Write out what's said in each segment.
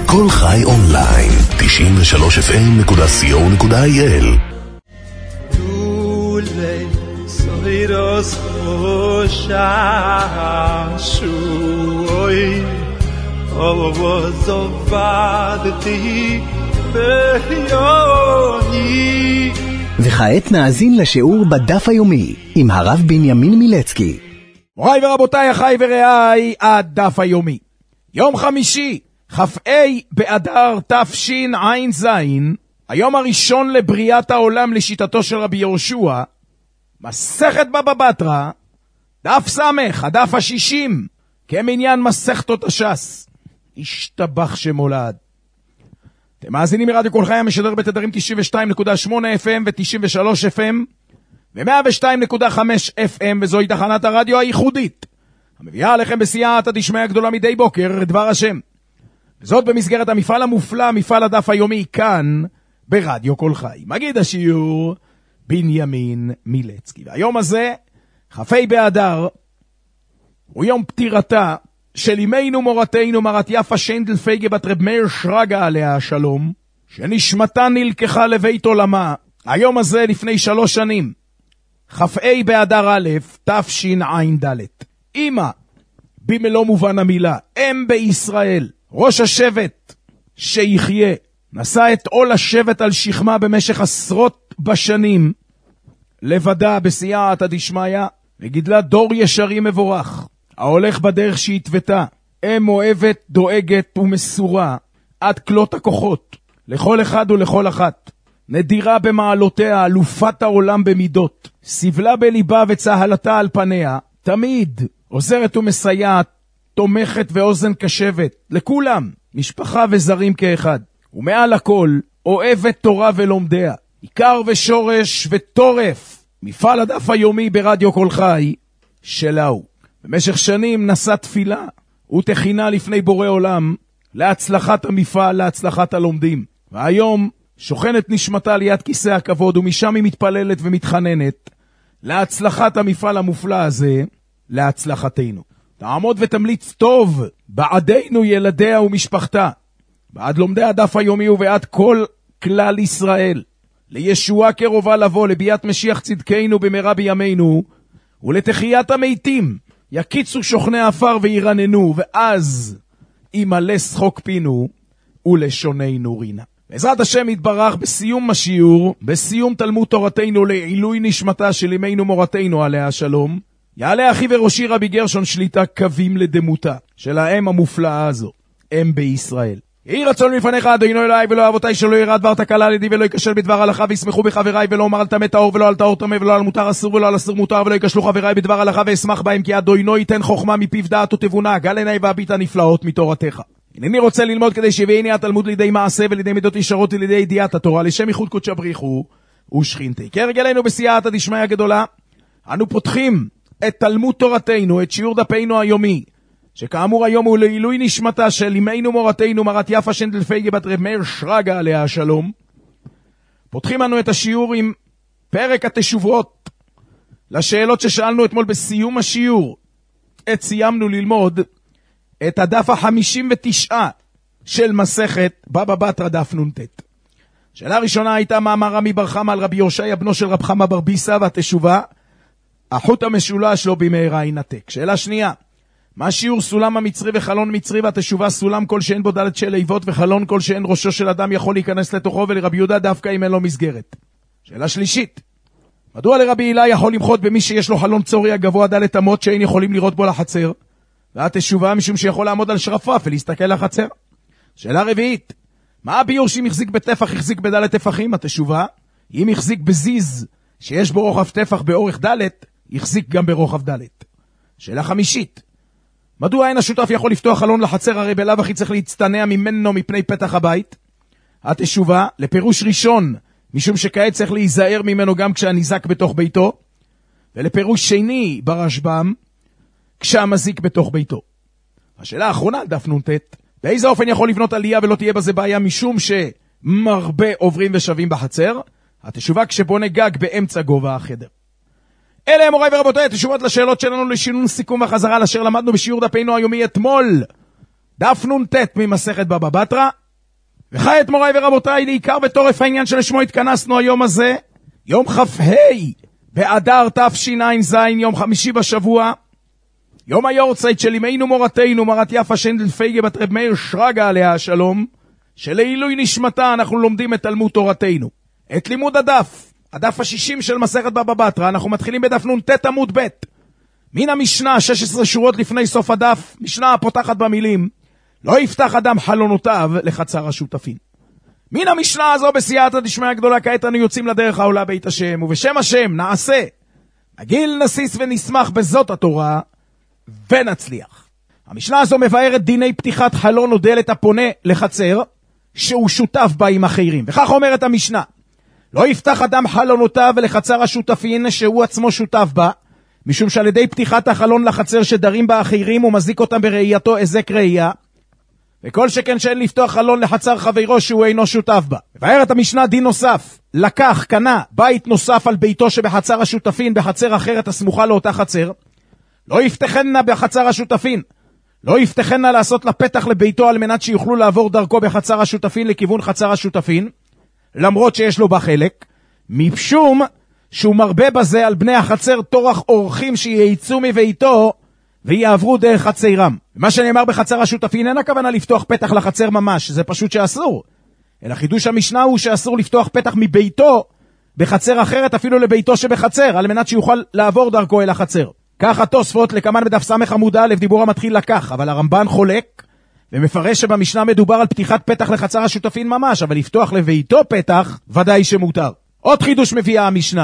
כל חי אונליין, 93fm.co.il. Soiros Shashui Ovozovadti Beyoni. וכעת נאזין לשיעור בדף היומי עם הרב בנימין מילצקי. מוריי ורבותיי, אחי ורעיי, הדף היומי. יום חמישי, כ"ה באדר תשע"ז, היום הראשון לבריאת העולם לשיטתו של רבי יהושע, מסכת בבא בתרא, דף סמך, הדף ה-60, כמניין מסכתות הש"ס. השתבח שמולד. אתם מאזינים מרדיו כל חי המשדר בתדרים 92.8 FM ו-93 FM ו-102.5 FM, וזוהי תחנת הרדיו הייחודית המביאה עליכם בסייעתא דשמיא גדולה מדי בוקר דבר השם, וזאת במסגרת המפעל המופלא, מפעל הדף היומי, כאן ברדיו כל חי. מגיד השיעור בנימין מילצקי. והיום הזה, כ"ה באדר, הוא יום פטירתה של אמנו מורתנו מרת יפה שיינדל פייגה בת רב מאיר שרגא עליה השלום, שנשמתה נלקחה לבית עולמה היום הזה לפני 3 שנים, כ"ה באדר א' תשע"ד. אמא במלוא מובן המילה, אם בישראל, ראש השבט שיחיה, נשא את עול השבט על שכמה במשך עשרות בשנים לבדה בסייעתא דשמיא, וגידלה דור ישרים מבורך ההולך בדרך שהתוותה. אם אוהבת, דואגת ומסורה עד כלות הכוחות לכל אחד ולכל אחת, נדירה במעלותיה, אלופת העולם במידות, סבלה בליבה וצהלתה על פניה, תמיד עוזרת ומסייעת, תומכת ואוזן קשבת לכולם, משפחה וזרים כאחד, ומעל הכל אוהבת תורה ולומדיה, עיקר ושורש וטורף מפעל הדף היומי ברדיו כל חי שלהו. במשך שנים נשא תפילה ותחינה לפני בורא עולם להצלחת המפעל, להצלחת הלומדים, והיום שוכנת נשמתה ליד כיסא הכבוד, ומשם היא מתפללת ומתחננת להצלחת המפעל המופלא הזה, להצלחתנו. תעמוד ותמליץ טוב בעדנו, ילדיה ומשפחתה, בעד לומדי הדף היומי ובעד כל כלל ישראל, לישועה קרובה לבוא, לביאת משיח צדקנו במהרה בימינו, ולתחיית המתים יקיצו שוכני עפר וירננו, ואז ימלא שחוק פינו ולשוננו רינה. בעזרת השם יתברך, בסיום השיעור, בסיום תלמוד תורתנו לעילוי נשמתה של אמנו מורתנו עליה השלום, יעלה אחי וראשי רבי גרשון שליטה קווים לדמותה של האם המופלאה הזו, אם בישראל. יהי רצון מפניך אדוני אלוהי ולא אבותיי, שלא יראה דבר תקלה על ידי ולא ייכשל בדבר הלכה, וישמחו בחבריי, ולא אומר על טמא טהור ולא על טהור טמא, ולא על מותר אסור ולא על אסור מותר, ולא ייכשלו חבריי בדבר הלכה, ואשמח בהם, כי אדוני ייתן חוכמה מפיו דעת ותבונה, גל עיניי והביט הנפלאות מתורתך. הנני רוצה ללמוד כדי שיביאני התלמוד לידי מעשה ולידי מידות ישרות ולידי ידיעת התורה, לשם ייחוד קודשא בריחו ושכינתי. כהרגלנו בסייעתא דשמיא גדולה, אנו פותחים את תלמוד תורתנו, את שיעור דפנו היומי, שכאמור היום הוא לעילוי נשמתה של אמנו מורתנו מרת יפה שיינדל פייגה בת רב מאיר שרגא עליה השלום. פותחים לנו את השיעור עם פרק התשובות לשאלות ששאלנו אתמול בסיום השיעור. סיימנו ללמוד את הדף ה-59 של מסכת בבא בתרא דף נ"ט. שאלה ראשונה הייתה מה אמר רמי בר חמא על רבי יושעיה בנו של רב חמא בר ביסא, והתשובה, החוט המשולש לו במהרה ינתק. שאלה שנייה, מה שיעור סולם המצרי וחלון מצרי, והתשובה, סולם כל שאין בו דלת של איבות, וחלון כל שאין ראשו של אדם יכול להיכנס לתוכו, ולרבי יהודה דווקא אם אין לו מסגרת. שאלה שלישית, מדוע לרבי הילה יכול למחות במי שיש לו חלון צורי הגבוה דלת אמות שאין יכולים לראות בו לחצר? והתשובה, משום שיכול לעמוד על שרפה ולהסתכל לחצר. שאלה רביעית, מה הביור שאם יחזיק בטפח יחזיק בדלת טפחים? התשובה, אם יחזיק בזיז שיש בו רוחב טפח באורך דלת, יחזיק גם ברוחב דלת. שאלה חמישית, מדוע אין השותף יכול לפתוח חלון לחצר, הרי בלאו הכי צריך להצטנע ממנו מפני פתח הבית? התשובה, לפירוש ראשון, משום שכעת צריך להיזהר ממנו גם כשהניזק בתוך ביתו, ולפירוש שני ברשב"ם, כשהמזיק בתוך ביתו. השאלה האחרונה, דף נ"ט, באיזה אופן יכול לבנות עלייה ולא תהיה בזה בעיה, משום שמרבה עוברים ושבים בחצר? התשובה, כשבונה גג באמצע גובה החדר. אלה הם מוריי ורבותיי, תשובות לשאלות שלנו לשינון סיכום וחזרה לאשר למדנו בשיעור דפנו היומי אתמול. דף נ"ט ממסכת בבא בתרא. וכעת מוריי ורבותיי, לעיקר בתורף העניין שלשמו התכנסנו היום הזה, יום כ"ה באדר תשע"ז, יום חמישי בשבוע, יום היורצייט של אמנו מורתנו, מרת יפה שנדל פייגה בת רב מאיר שרגא עליה השלום, שלעילוי נשמתה אנחנו לומדים את תלמוד תורתנו. את לימוד הדף ה-60 של מסכת בבא בתרא, אנחנו מתחילים בדף נ"ט עמוד ב'. מן המשנה, 16 שורות לפני סוף הדף, משנה הפותחת במילים, לא יפתח אדם חלונותיו לחצר השותפים. מן המשנה הזו בסייעתא דשמיא גדולה, כעת אנו יוצאים לדרך העולה בית השם, ובשם השם נעשה, נגיל נסיס ונשמח בזאת התורה, ונצליח. המשנה הזו מבארת דיני פתיחת חלון או דלת הפונה לחצר, שהוא שותף בה עם אחרים. וכך אומרת המשנה, לא יפתח אדם חלונותיו לחצר השותפין שהוא עצמו שותף בה, משום שעל ידי פתיחת החלון לחצר שדרים בה אחרים הוא מזיק אותם בראייתו הזק ראייה, וכל שכן שאין לפתוח חלון לחצר חברו שהוא אינו שותף בה. מבארת המשנה דין נוסף, לקח, קנה, בית נוסף על ביתו שבחצר השותפין בחצר אחרת הסמוכה לאותה חצר, לא יפתחנה בחצר השותפין, לא יפתחנה לעשות לה פתח לביתו על מנת שיוכלו לעבור דרכו בחצר השותפין לכיוון חצר השותפין, למרות שיש לו בה חלק, משום שהוא מרבה בזה על בני החצר תורח אורחים שייצאו מביתו ויעברו דרך חצרם. מה שנאמר בחצר השותפין אין הכוונה לפתוח פתח לחצר ממש, זה פשוט שאסור. אלא חידוש המשנה הוא שאסור לפתוח פתח מביתו בחצר אחרת אפילו לביתו שבחצר, על מנת שיוכל לעבור דרכו אל החצר. כך התוספות לקמן בדף סמך עמוד א', דיבור המתחיל לקח, אבל הרמב"ן חולק ומפרש שבמשנה מדובר על פתיחת פתח לחצר השותפין ממש, אבל לפתוח לביתו פתח ודאי שמותר. עוד חידוש מביאה המשנה,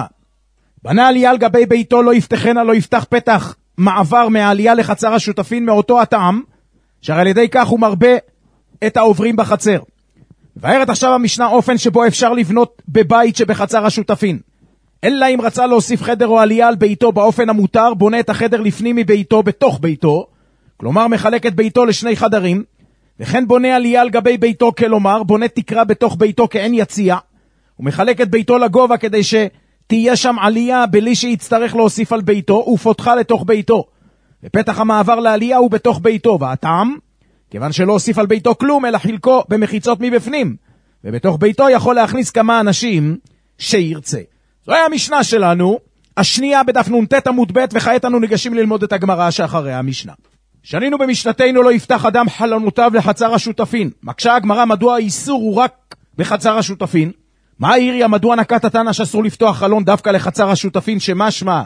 בנה עלייה על גבי ביתו לא יפתחנה, לא יפתח פתח מעבר מהעלייה לחצר השותפין מאותו הטעם, שהרי על ידי כך הוא מרבה את העוברים בחצר. מבארת עכשיו המשנה אופן שבו אפשר לבנות בבית שבחצר השותפין. אלא אם רצה להוסיף חדר או עלייה על ביתו באופן המותר, בונה את החדר לפנים מביתו בתוך ביתו, כלומר מחלק את ביתו לשני חדרים, וכן בונה עלייה על גבי ביתו, כלומר בונה תקרה בתוך ביתו כאין יציע, ומחלק את ביתו לגובה כדי שתהיה שם עלייה בלי שיצטרך להוסיף על ביתו, ופותחה לתוך ביתו, ופתח המעבר לעלייה הוא בתוך ביתו. והטעם, כיוון שלא הוסיף על ביתו כלום אלא חלקו במחיצות מבפנים, ובתוך ביתו יכול להכניס כמה אנשים שירצה. זוהי המשנה שלנו, השנייה בדף נ"ט עמוד ב', וכעת אנו ניגשים ללמוד את הגמרא שאחריה המשנה. שנינו במשנתנו לא יפתח אדם חלונותיו לחצר השותפין. מקשה הגמרא מדוע האיסור הוא רק בחצר השותפין. מה העיריה, מדוע נקט התנא שאסור לפתוח חלון דווקא לחצר השותפין, שמשמע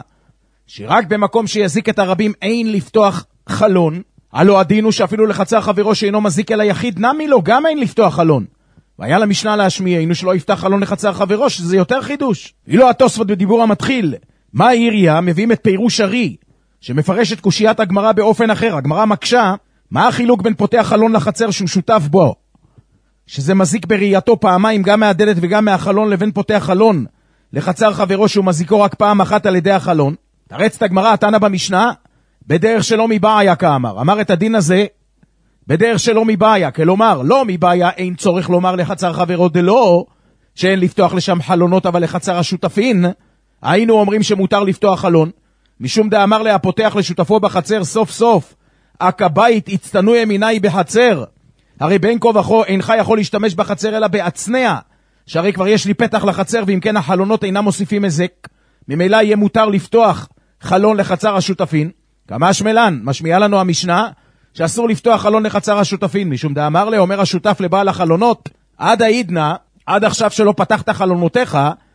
שרק במקום שיזיק את הרבים אין לפתוח חלון? הלא הדין הוא שאפילו לחצר חברו שאינו מזיק אל היחיד נמי לו גם אין לפתוח חלון. והיה למשנה להשמיענו שלא יפתח חלון לחצר חברו, שזה יותר חידוש. אילו התוספות בדיבור המתחיל, מה העיריה, מביאים את פירוש ארי, שמפרש את קושיית הגמרא באופן אחר. הגמרא מקשה, מה החילוק בין פותח חלון לחצר שהוא שותף בו, שזה מזיק בראייתו פעמיים גם מהדלת וגם מהחלון, לבין פותח חלון לחצר חברו שהוא מזיקו רק פעם אחת על ידי החלון? תרץ את הגמרא התנא במשנה, בדרך שלא מבעיה כאמר. אמר את הדין הזה בדרך שלא מבעיה, כלומר לא מבעיה אין צורך לומר לחצר חברו דלא שאין לפתוח לשם חלונות, אבל לחצר השותפין היינו אומרים שמותר לפתוח חלון, משום דאמר לה הפותח לשותפו בחצר סוף סוף הכבית הצטנו ימיני בחצר, הרי בין כה וכה אינך יכול להשתמש בחצר אלא בעצניה, שהרי כבר יש לי פתח לחצר, ואם כן החלונות אינם מוסיפים מזק, ממילא יהיה מותר לפתוח חלון לחצר השותפין. כמה שמלן, משמיעה לנו המשנה שאסור לפתוח חלון לחצר השותפין, משום דאמר לה, אומר השותף לבעל החלונות, עד העידנה, עד עכשיו שלא פתחת חלונותיך,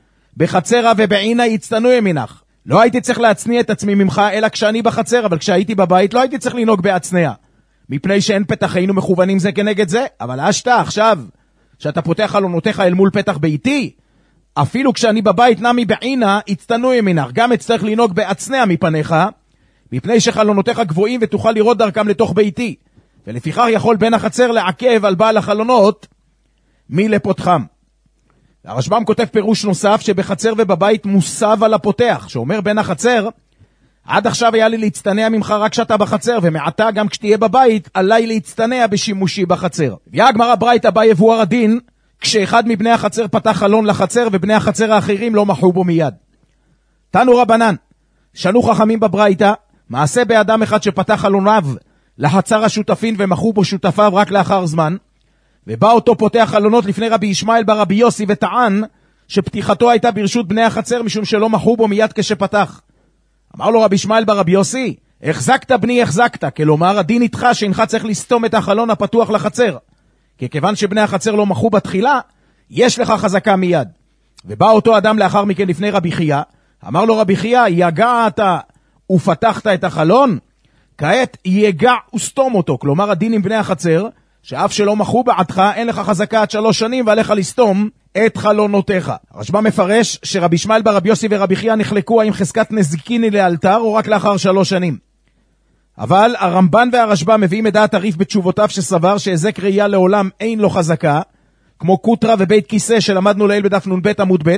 בחצרה ובעינה יצטנו ימינך. לא הייתי צריך להצניע את עצמי ממך אלא כשאני בחצר, אבל כשהייתי בבית לא הייתי צריך לנהוג בעצניה, מפני שאין פתחינו מכוונים זה כנגד זה. אבל אשתה עכשיו שאתה פותח חלונותיך אל מול פתח ביתי, אפילו כשאני בבית נמי בעינה יצטנו ימינך, גם אצטרך לנהוג בעצניה מפניך, מפני שחלונותיך גבוהים ותוכל לראות דרכם לתוך ביתי, ולפיכך יכול בן החצר לעכב על בעל החלונות מלפותחם. הרשב"ם כותב פירוש נוסף שבחצר ובבית מוסב על הפותח, שאומר בן החצר, עד עכשיו היה לי להצטנע ממך רק כשאתה בחצר, ומעתה גם כשתהיה בבית עליי להצטנע בשימושי בחצר. ויהיה הגמרא ברייתא בה יבואר הדין כשאחד מבני החצר פתח חלון לחצר ובני החצר האחרים לא מחו בו מיד. תנו רבנן, שנו חכמים בברייתא, מעשה באדם אחד שפתח חלוניו לחצר השותפין ומחו בו שותפיו רק לאחר זמן, ובא אותו פותח חלונות לפני רבי ישמעאל בר רבי יוסי וטען שפתיחתו הייתה ברשות בני החצר משום שלא מחו בו מיד כשפתח. אמר לו רבי ישמעאל בר רבי יוסי, החזקת בני החזקת, כלומר הדין איתך שאינך צריך לסתום את החלון הפתוח לחצר, כי כיוון שבני החצר לא מחו בתחילה, יש לך חזקה מיד. ובא אותו אדם לאחר מכן לפני רבי חייא, אמר לו רבי חייא, יגעת ופתחת את החלון, כעת יגע וסתום אותו, כלומר הדין עם בני החצר, שאף שלא מחו בעדך, אין לך חזקה עד 3 שנים, ועליך לסתום את חלונותיך. הרשב"ם מפרש שרבי ישמעאל בר רבי יוסי ורבי חייא נחלקו האם חזקת נזיקין לאלתר, או רק לאחר 3 שנים. אבל הרמב"ן והרשב"ם מביאים את דעת הריף בתשובותיו שסבר שהזק ראייה לעולם אין לו חזקה, כמו קוטרה ובית כיסא שלמדנו לעיל בדף נ"ב עמוד ב',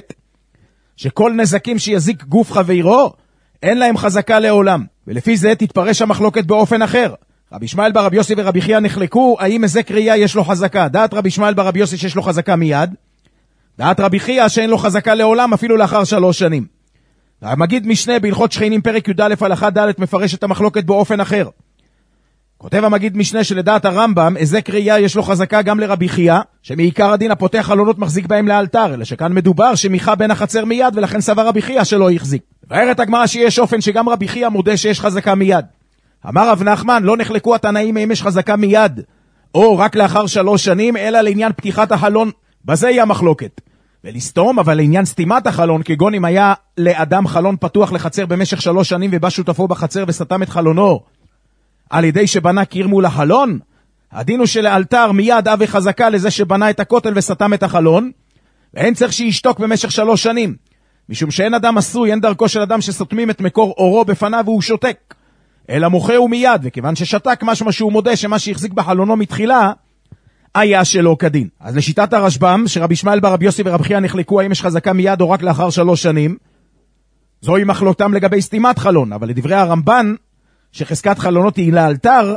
שכל נזקים שיזיק גוף חברו, אין להם חזקה לעולם. ולפי זה תתפרש המחלוקת באופן אחר. רבי ישמעאל בר רבי יוסי ורבי חייא נחלקו האם הזק ראייה יש לו חזקה. דעת רבי ישמעאל בר רבי יוסי שיש לו חזקה מיד, דעת רבי חייא שאין לו חזקה לעולם אפילו לאחר 3 שנים. המגיד משנה בהלכות שכנים פרק י"א הלכה ד' מפרש את המחלוקת באופן אחר. כותב המגיד משנה שלדעת הרמב"ם הזק ראייה יש לו חזקה גם לרבי חייא, שמעיקר הדין הפותח חלונות מחזיק בהם לאלתר, אלא שכאן מדובר שמיכה בין החצר מיד, ולכן סבר רבי חייא שלא יחזיק. ואומרת הגמרא שיש אופן שגם רבי חייא מודה שיש חזקה מיד. אמר רב נחמן, לא נחלקו התנאים אם יש חזקה מיד או רק לאחר 3 שנים, אלא לעניין פתיחת החלון, בזה היא המחלוקת. ולסתום, אבל לעניין סתימת החלון, כגון אם היה לאדם חלון פתוח לחצר במשך 3 שנים ובא שותפו בחצר וסתם את חלונו על ידי שבנה קיר מול החלון, הדין הוא שלאלתר מיד אבי חזקה לזה שבנה את הכותל וסתם את החלון, ואין צריך שישתוק במשך 3 שנים, משום שאין אדם עשוי, אין דרכו של אדם שסותמים את מקור אורו בפניו והוא שותק, אלא מוכהו מיד, וכיוון ששתק משמע שהוא מודה שמה שהחזיק בחלונו מתחילה היה שלא כדין. אז לשיטת הרשב"ם, שרבי ישמעאל בר רבי יוסי ורבי חייא נחלקו האם יש חזקה מיד או רק לאחר 3 שנים, זוהי מחלוקתם לגבי סתימת חלון, אבל לדברי הרמב"ן, שחזקת חלונות היא לאלתר,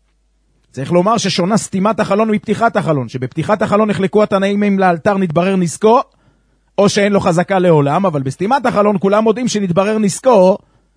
צריך לומר ששונה סתימת החלון מפתיחת החלון, שבפתיחת החלון נחלקו התנאים אם לאלתר נתברר נזקו, או שאין לו חזקה לעולם, אבל בסתימת החלון כולם מודים שנתברר נזקו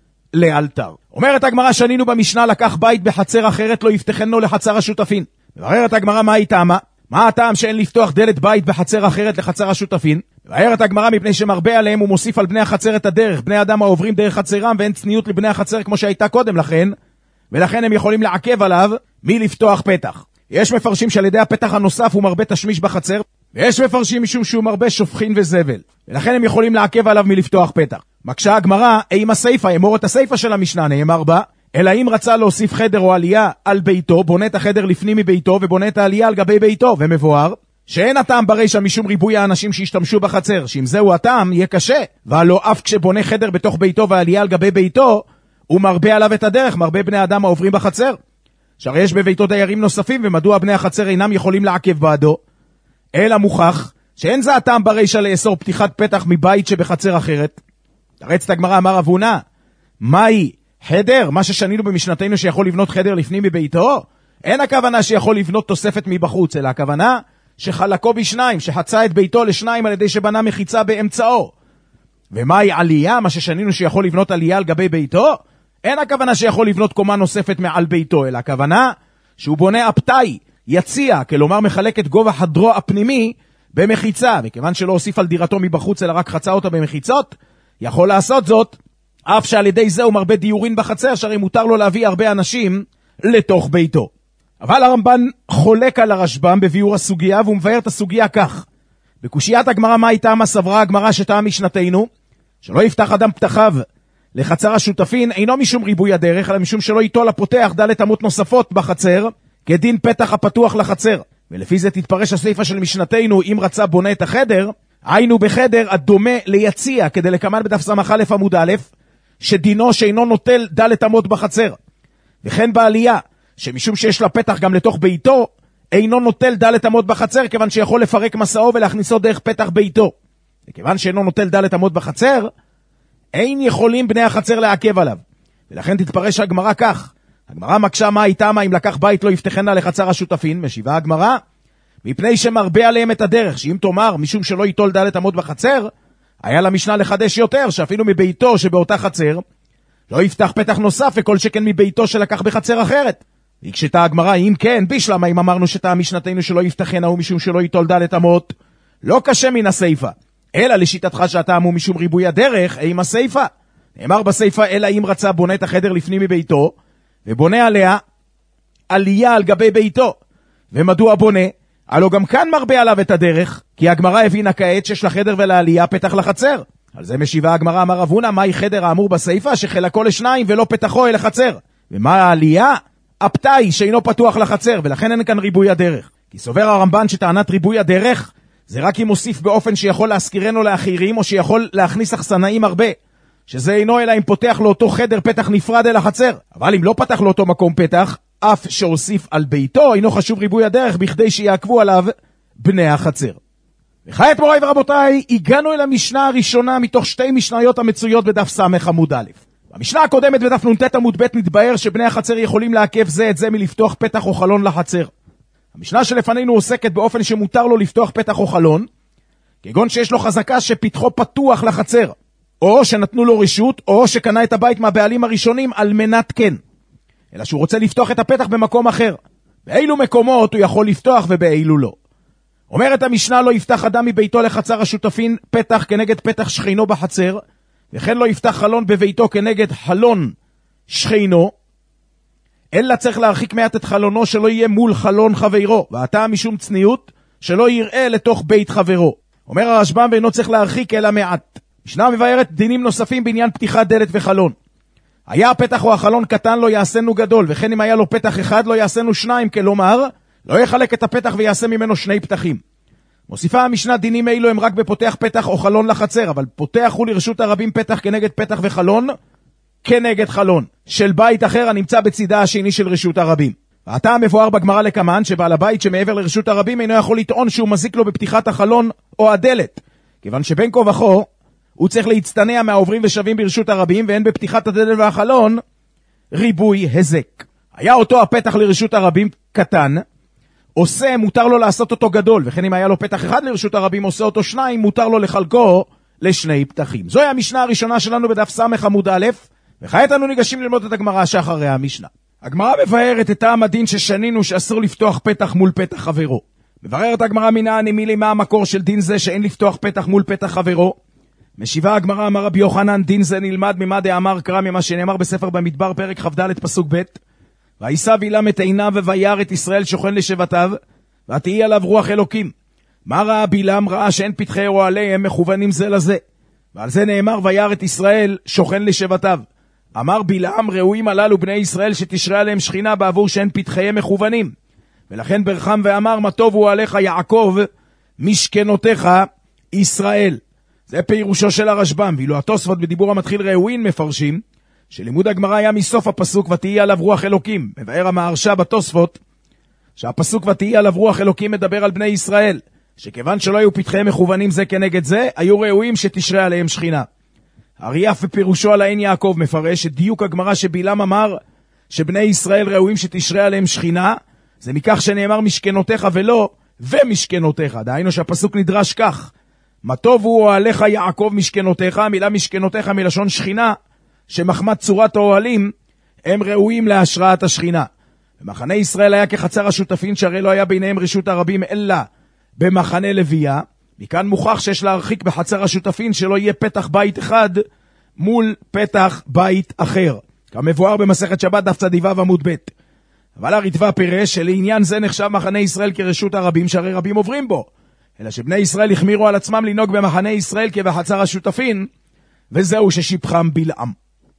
לאלתר. אומרת הגמרא, שנינו במשנה לקח בית בחצר אחרת לא יפתחנו לחצר השותפין. מבררת הגמרא מה היא טעמה? מה הטעם שאין לפתוח דלת בית בחצר אחרת לחצר השותפין? מבררת הגמרא מפני שמרבה עליהם הוא מוסיף על בני החצר את הדרך, בני אדם העוברים דרך חצרם ואין צניעות לבני החצר כמו שהייתה קודם לכן, ולכן הם יכולים לעכב עליו מלפתוח פתח. יש מפרשים שעל ידי הפתח הנוסף הוא מרבה תשמיש בחצר, ויש מפרשים משום שהוא מרבה שופכין וזבל, ולכן הם יכולים לעכב עליו מלפתוח פתח. מקשה הגמרא, עם הסייפה, אמור את הסייפה של המשנה, נאמר בה, אלא אם רצה להוסיף חדר או עלייה על ביתו, בונה את החדר לפנים מביתו ובונה את העלייה על גבי ביתו, ומבואר שאין הטעם ברישה משום ריבוי האנשים שהשתמשו בחצר, שאם זהו הטעם יהיה קשה, והלא אף כשבונה חדר בתוך ביתו והעלייה על גבי ביתו, הוא מרבה עליו את הדרך, מרבה בני אדם העוברים בחצר. שהרי יש בביתו דיירים נוספים, ומדוע בני החצר אינם יכולים לעכב בעדו? אלא מוכח שאין זה הטעם ברישה לאסור פתיחת פתח מבית שבחצר אחרת. תרץ את הגמרא, אמר רב הונא, מהי חדר? מה ששנינו במשנתנו שיכול לבנות חדר לפנים מביתו? אין הכוונה שיכול לבנות תוספת מבחוץ, אלא הכוונה שחלקו בשניים, שחצה את ביתו לשניים על ידי שבנה מחיצה באמצעו. ומהי עלייה? מה ששנינו שיכול לבנות עלייה על גבי ביתו? אין הכוונה שיכול לבנות קומה נוספת מעל ביתו, אלא הכוונה שהוא בונה אפתאי, יציע, כלומר מחלק את גובה חדרו הפנימי במחיצה, וכיוון שלא הוסיף על דירתו מבחוץ אלא רק חצה אותה במחיצות, יכול לעשות זאת, אף שעל ידי זה הוא מרבה דיורין בחצר, שהרי מותר לו להביא הרבה אנשים לתוך ביתו. אבל הרמב"ן חולק על הרשב"ם בביאור הסוגיה, והוא מבאר את הסוגיה כך. בקושיית הגמרא מה הייתה מה סברה הגמרא שטעה משנתנו, שלא יפתח אדם פתחיו לחצר השותפין, אינו משום ריבוי הדרך, אלא משום שלא ייטול הפותח דלת אמות נוספות בחצר, כדין פתח הפתוח לחצר. ולפי זה תתפרש הסייפה של משנתנו, אם רצה בונה את החדר, היינו בחדר הדומה ליציע, כדי לקמן בדף סמך א' עמוד א', שדינו שאינו נוטל דלת אמות בחצר. וכן בעלייה, שמשום שיש לה פתח גם לתוך ביתו, אינו נוטל דלת אמות בחצר, כיוון שיכול לפרק מסעו ולהכניסו דרך פתח ביתו. וכיוון שאינו נוטל דלת אמות בחצר, אין יכולים בני החצר לעכב עליו. ולכן תתפרש הגמרא כך. הגמרא מקשה מה הייתה מה אם לקח בית לא יפתחנה לחצר השותפין, משיבה הגמרא, מפני שמרבה עליהם את הדרך, שאם תאמר משום שלא ייטול דלת אמות בחצר, היה למשנה לחדש יותר, שאפילו מביתו שבאותה חצר, לא יפתח פתח נוסף וכל שכן מביתו שלקח בחצר אחרת. הקשתה הגמרא, אם כן, בישלמה, אם אמרנו שטעם משנתנו שלא יפתחנה הוא משום שלא ייטול דלת אמות, לא קשה מן הסייפה, אלא לשיטתך שהטעם הוא משום ריבוי הדרך, עם הסייפה. נאמר בסייפה, אלא אם רצה בונה את החדר לפנים מביתו, ובונה עליה עלייה על גבי ביתו. ומדוע בונה? הלא גם כאן מרבה עליו את הדרך, כי הגמרא הבינה כעת שיש לחדר ולעלייה פתח לחצר. על זה משיבה הגמרא, אמר רב הונא, מהי חדר האמור בסייפה שחלקו לשניים ולא פתחו אל החצר? ומה העלייה? הפתאי שאינו פתוח לחצר, ולכן אין כאן ריבוי הדרך. כי סובר הרמב"ן שטענת ריבוי הדרך זה רק אם מוסיף באופן שיכול להזכירנו לאחרים, או שיכול להכניס אכסנאים הרבה, שזה אינו אלא אם פותח לאותו חדר פתח נפרד אל החצר. אבל אם לא פתח לאותו מקום פתח, אף שהוסיף על ביתו, אינו חשוב ריבוי הדרך בכדי שיעקבו עליו בני החצר. וכעת מוריי ורבותיי, הגענו אל המשנה הראשונה מתוך שתי משניות המצויות בדף סמך עמוד א'. במשנה הקודמת בדף נ"ט עמוד ב' נתבהר שבני החצר יכולים לעכב זה את זה מלפתוח פתח או חלון לחצר. המשנה שלפנינו עוסקת באופן שמותר לו לפתוח פתח או חלון, כגון שיש לו חזקה שפתחו פתוח לחצר, או שנתנו לו רשות, או שקנה את הבית מהבעלים הראשונים על מנת כן, אלא שהוא רוצה לפתוח את הפתח במקום אחר. באילו מקומות הוא יכול לפתוח ובאילו לא. אומרת המשנה, לא יפתח אדם מביתו לחצר השותפין פתח כנגד פתח שכינו בחצר, וכן לא יפתח חלון בביתו כנגד חלון שכינו, אלא צריך להרחיק מעט את חלונו שלא יהיה מול חלון חברו, והטעם משום צניעות שלא יראה לתוך בית חברו. אומר הרשב"ם, ואינו צריך להרחיק אלא מעט. משנה מבארת דינים נוספים בעניין פתיחת דלת וחלון. היה הפתח או החלון קטן לא יעשנו גדול, וכן אם היה לו פתח אחד לא יעשנו שניים, כלומר לא יחלק את הפתח ויעשה ממנו שני פתחים. מוסיפה המשנה, דינים אילו הם רק בפותח פתח או חלון לחצר, אבל פותח הוא לרשות הרבים פתח כנגד פתח וחלון כנגד חלון של בית אחר הנמצא בצידה השני של רשות הרבים. והטעם מבואר בגמרא לקמן, שבעל הבית שמעבר לרשות הרבים אינו יכול לטעון שהוא מזיק לו בפתיחת החלון או הדלת, כיוון שבין כה וכה הוא צריך להצטנע מהעוברים ושבים ברשות הרבים, ואין בפתיחת הדלת והחלון ריבוי הזק. היה אותו הפתח לרשות הרבים קטן, עושה, מותר לו לעשות אותו גדול, וכן אם היה לו פתח אחד לרשות הרבים, עושה אותו שניים, מותר לו לחלקו לשני פתחים. זוהי המשנה הראשונה שלנו בדף סמך עמוד א', וכעת אנו ניגשים ללמוד את הגמרא שאחריה המשנה. הגמרא מבארת את טעם הדין ששנינו שאסור לפתוח פתח מול פתח חברו. מבארת הגמרא מנא נמילי, מה המקור של דין זה שאין לפתוח פתח מול פתח חברו? משיבה הגמרא, אמר רבי יוחנן, דין זה נלמד ממה דאמר קרא, ממה שנאמר בספר במדבר פרק כ"ד פסוק ב', ויסב אילם את עיניו וירא את ישראל שוכן לשבטיו, ותהי עליו רוח אלוקים. מה ראה בלעם? ראה שאין פתחי אוהליהם מכוונים זה לזה, ועל זה נאמר וירא את ישראל שוכן לשבטיו. אמר בלעם, ראויים הללו בני ישראל שתשרה עליהם שכינה בעבור שאין פתחיהם מכוונים, ולכן ברחם ואמר, מה טוב הוא עליך יעקב משכנותיך ישראל. זה פירושו של הרשב"ם. ואילו התוספות בדיבור המתחיל ראויים מפרשים שלימוד הגמרא היה מסוף הפסוק ותהי עליו רוח אלוקים. מבאר המהרש"א בתוספות שהפסוק ותהי עליו רוח אלוקים מדבר על בני ישראל, שכיוון שלא היו פתחיהם מכוונים זה כנגד זה, היו ראויים שתשרה עליהם שכינה. אריאף בפירושו על העין יעקב מפרש שדיוק הגמרא שבלעם אמר שבני ישראל ראויים שתשרה עליהם שכינה, זה מכך שנאמר משכנותיך ולא ומשכנותיך, דהיינו שהפסוק נדרש כך, מה טוב הוא עליך יעקב משכנותיך. המילה משכנותיך מלשון שכינה, שמחמת צורת האוהלים הם ראויים להשראת השכינה. במחנה ישראל היה כחצר השותפין, שהרי לא היה ביניהם רשות הרבים אלא במחנה לוויה. מכאן מוכח שיש להרחיק בחצר השותפין שלא יהיה פתח בית אחד מול פתח בית אחר, כמבואר במסכת שבת דף צ"ו עמוד ב'. אבל הרטב"א פירש שלעניין זה נחשב מחנה ישראל כרשות הרבים, שהרי רבים עוברים בו, אלא שבני ישראל החמירו על עצמם לנהוג במחנה ישראל כבחצר השותפין, וזהו ששיבחם בלעם.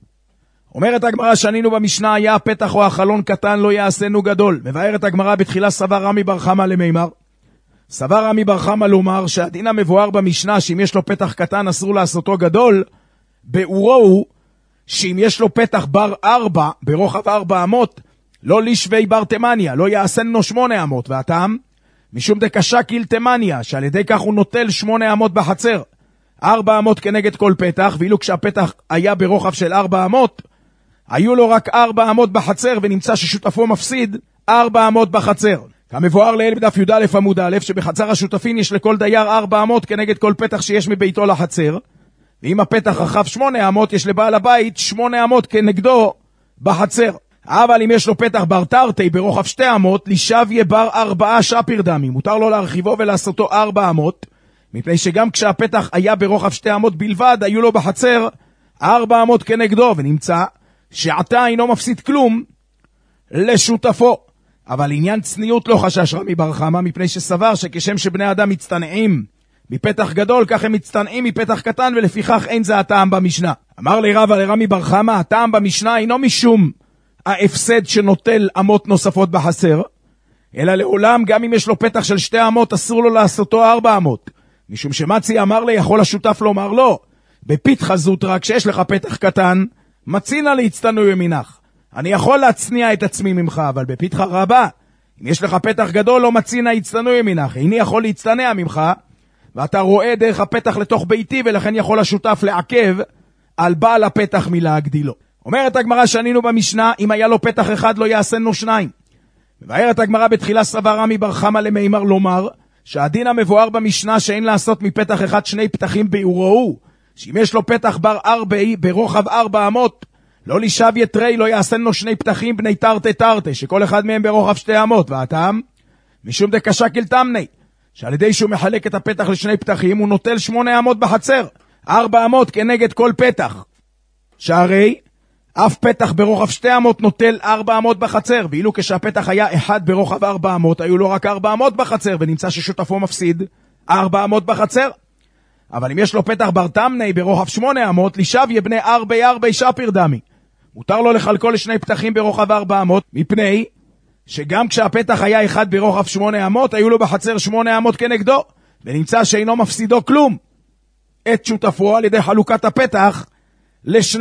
אומרת הגמרא, שנינו במשנה, היה הפתח או החלון קטן לא יעשנו גדול. מבארת הגמרא, בתחילה סבר רמי בר חמא למימר. סבר רמי בר חמא לומר שהדין המבואר במשנה שאם יש לו פתח קטן אסור לעשותו גדול, באורו הוא שאם יש לו פתח בר 4 ברוחב 4 אמות, לא לשוי בר תימניה, לא יעשנו 8 אמות. והטעם משום דקשה קיל תימניה, שעל ידי כך הוא נוטל 8 אמות בחצר, 4 אמות כנגד כל פתח, ואילו כשהפתח היה ברוחב של 4 אמות, היו לו רק 4 אמות בחצר, ונמצא ששותפו מפסיד 4 אמות בחצר. כמבואר לעיל בדף י"א עמוד א', שבחצר השותפין יש לכל דייר 4 אמות כנגד כל פתח שיש מביתו לחצר, ואם הפתח רחב 8 אמות, יש לבעל הבית 8 אמות כנגדו בחצר. אבל אם יש לו פתח בר תרתי ברוחב 2 אמות, לשוויה בר 4 שפיר דמי. מותר לו להרחיבו ולעשותו 4 אמות, מפני שגם כשהפתח היה ברוחב 2 אמות בלבד, היו לו בחצר 4 אמות כנגדו, ונמצא שעתה אינו מפסיד כלום לשותפו. אבל עניין צניעות לא חשש רמי בר חמא, מפני שסבר שכשם שבני אדם מצטנעים מפתח גדול, כך הם מצטנעים מפתח קטן, ולפיכך אין זה הטעם במשנה. אמר לי רבא לרמי בר חמא, הטעם במשנה אינו משום ההפסד שנוטל אמות נוספות בחצר, אלא לעולם גם אם יש לו פתח של 2 אמות, אסור לו לעשותו 4 אמות. משום שמצי אמר לי, יכול השותף לומר לא, בפיתחה זוטרה, כשיש לך פתח קטן, מצינה להצטנוע ימינך. אני יכול להצניע את עצמי ממך, אבל בפיתחה רבה, אם יש לך פתח גדול, לא מצינה הצטנוע ימינך. איני יכול להצטנע ממך, ואתה רואה דרך הפתח לתוך ביתי, ולכן יכול השותף לעכב על בעל הפתח מלהגדילו. אומרת הגמרא, שנינו במשנה, אם היה לו פתח אחד לא יעשנו 2. מבארת הגמרא, בתחילה סבר רמי בר חמא למימר לומר, שהדין המבואר במשנה שאין לעשות מפתח אחד 2 פתחים ביורו, שאם יש לו פתח בר 4 ברוחב 4 אמות, לא לשוויה תרי, לא יעשנו 2 פתחים בני תרתי תרתי, שכל אחד מהם ברוחב 2 אמות, והטעם משום דקשקל תמני, שעל ידי שהוא מחלק את הפתח ל2 פתחים, הוא נוטל 8 אמות בחצר, 4 אמות כנגד כל פתח, שהרי אף פתח ברוחב 2 אמות נוטל 4 אמות בחצר, ואילו כשהפתח היה אחד ברוחב 4 אמות, היו לו רק 4 אמות בחצר, ונמצא ששותפו מפסיד 4 אמות בחצר. אבל אם יש לו פתח בר תמני ברוחב 8 אמות, לשוויה בני 4 שפיר דמי. מותר לו לחלקו ל2 פתחים ברוחב 4 אמות, מפני שגם כשהפתח היה אחד ברוחב 8 אמות, היו לו בחצר 8 אמות כנגדו, ונמצא שאינו מפסידו כלום את שותפו על ידי חלוקת הפתח ל2.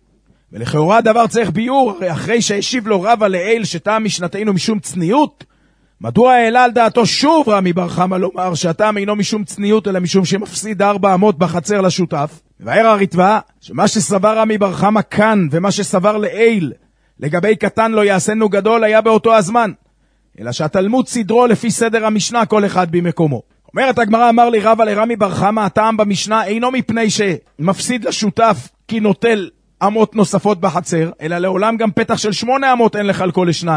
ולכאורה דבר צריך ביור, הרי אחרי שהשיב לו רבא לאל שטעם משנתנו משום צניעות, מדוע העלה על דעתו שוב רמי בר חמא לומר שהטעם אינו משום צניעות, אלא משום שמפסיד 4 אמות בחצר לשותף? ובאר הריטב"א, שמה שסבר רמי בר חמא כאן, ומה שסבר לאל לגבי קטן לא יעשנו גדול, היה באותו הזמן, אלא שהתלמוד סדרו לפי סדר המשנה, כל אחד במקומו. אומרת הגמרא, אמר לי רבא לרמי בר חמא, הטעם במשנה אינו מפני שמפסיד לשותף כי נוטל אמות נוספות בחצר, אלא לעולם גם פתח של 8 אמות אין לחלקו ל2.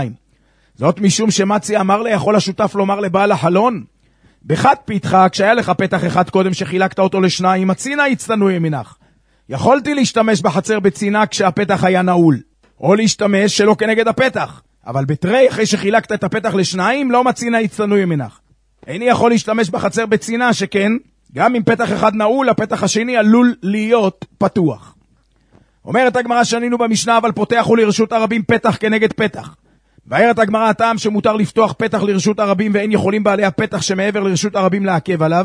זאת משום שמצי אמר לי, יכול השותף לומר לבעל החלון, בחד פיתחה, כשהיה לך פתח אחד קודם שחילקת אותו ל2, הצינה הצטנוע ימינך. יכולתי להשתמש בחצר בצינה כשהפתח היה נעול, או להשתמש שלא כנגד הפתח, אבל בתרי אחרי שחילקת את הפתח ל2, לא מצינה הצטנוע ימינך. איני יכול להשתמש בחצר בצינה, שכן גם אם פתח אחד נעול, הפתח השני עלול להיות פתוח. אומרת הגמרא, שנינו במשנה, אבל פותח הוא לרשות הרבים פתח כנגד פתח. ואומרת הגמרא, הטעם שמותר לפתוח פתח לרשות הרבים ואין יכולים בעלי הפתח שמעבר לרשות הרבים לעכב עליו,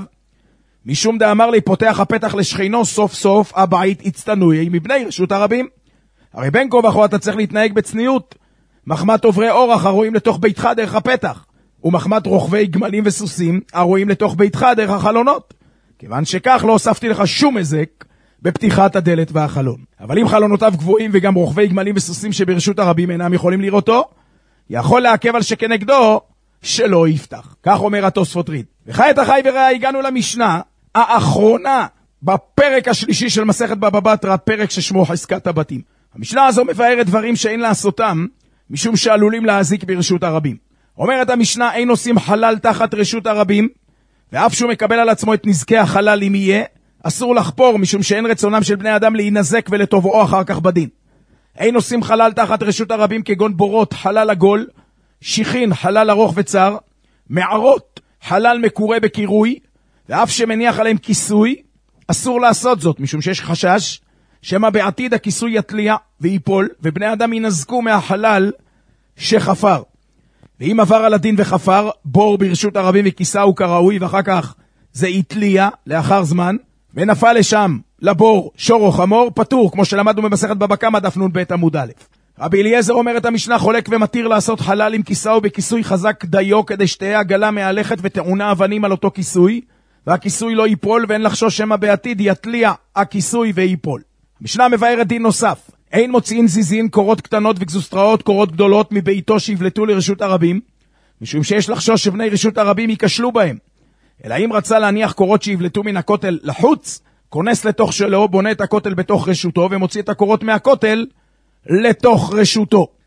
משום דאמר לי, פותח הפתח לשכנו, סוף סוף הבית הצטנועי מבני רשות הרבים. הרי בין כה וכה אתה צריך להתנהג בצניעות, מחמת עוברי אורח הרואים לתוך ביתך דרך הפתח, ומחמת רוכבי גמלים וסוסים הרואים לתוך ביתך דרך החלונות. כיוון שכך לא הוספתי לך שום מזק בפתיחת הדלת והחלון. אבל אם חלונותיו גבוהים וגם רוכבי גמלים וסוסים שברשות הרבים אינם יכולים לראותו, יכול לעכב על שכנגדו שלא יפתח. כך אומר התוספות ריד. וכעת אחי ורעי, הגענו למשנה האחרונה בפרק השלישי של מסכת בבא בתרא, פרק ששמו חזקת הבתים. המשנה הזו מבארת דברים שאין לעשותם, משום שעלולים להזיק ברשות הרבים. אומרת המשנה, אין עושים חלל תחת רשות הרבים, ואף שהוא מקבל על עצמו את נזקי החלל אם יהיה, אסור לחפור, משום שאין רצונם של בני אדם להינזק ולטובעו אחר כך בדין. אין עושים חלל תחת רשות הרבים, כגון בורות, חלל עגול, שיחין, חלל ארוך וצר, מערות, חלל מקורה בקירוי, ואף שמניח עליהם כיסוי, אסור לעשות זאת, משום שיש חשש שמה בעתיד הכיסוי יתליע ויפול, ובני אדם ינזקו מהחלל שחפר. ואם עבר על הדין וחפר, בור ברשות הרבים וכיסהו כראוי, ואחר כך זה יתליע לאחר זמן, ונפל לשם לבור שור או חמור, פטור, כמו שלמדנו במסכת בבא קמא דף נ"ב עמוד א'. רבי אליעזר אומר את המשנה, חולק ומתיר לעשות חלל עם כיסהו בכיסוי חזק דיו, כדי שתהיה עגלה מהלכת ותעונה אבנים על אותו כיסוי, והכיסוי לא ייפול, ואין לחשוש שמא בעתיד יתליע הכיסוי ויפול. המשנה מבארת דין נוסף, אין מוציאים זיזין, קורות קטנות וגזוסטראות, קורות גדולות מביתו שיבלטו לרשות הרבים, משום שיש לחשוש שבני רשות הרבים ייכשלו בהם. אלא אם רצה להניח קורות שיבלטו מן הכותל לחוץ, כונס לתוך שלו, בונה את הכותל בתוך רשותו, ומוציא את הקורות מהכותל לתוך רשותו.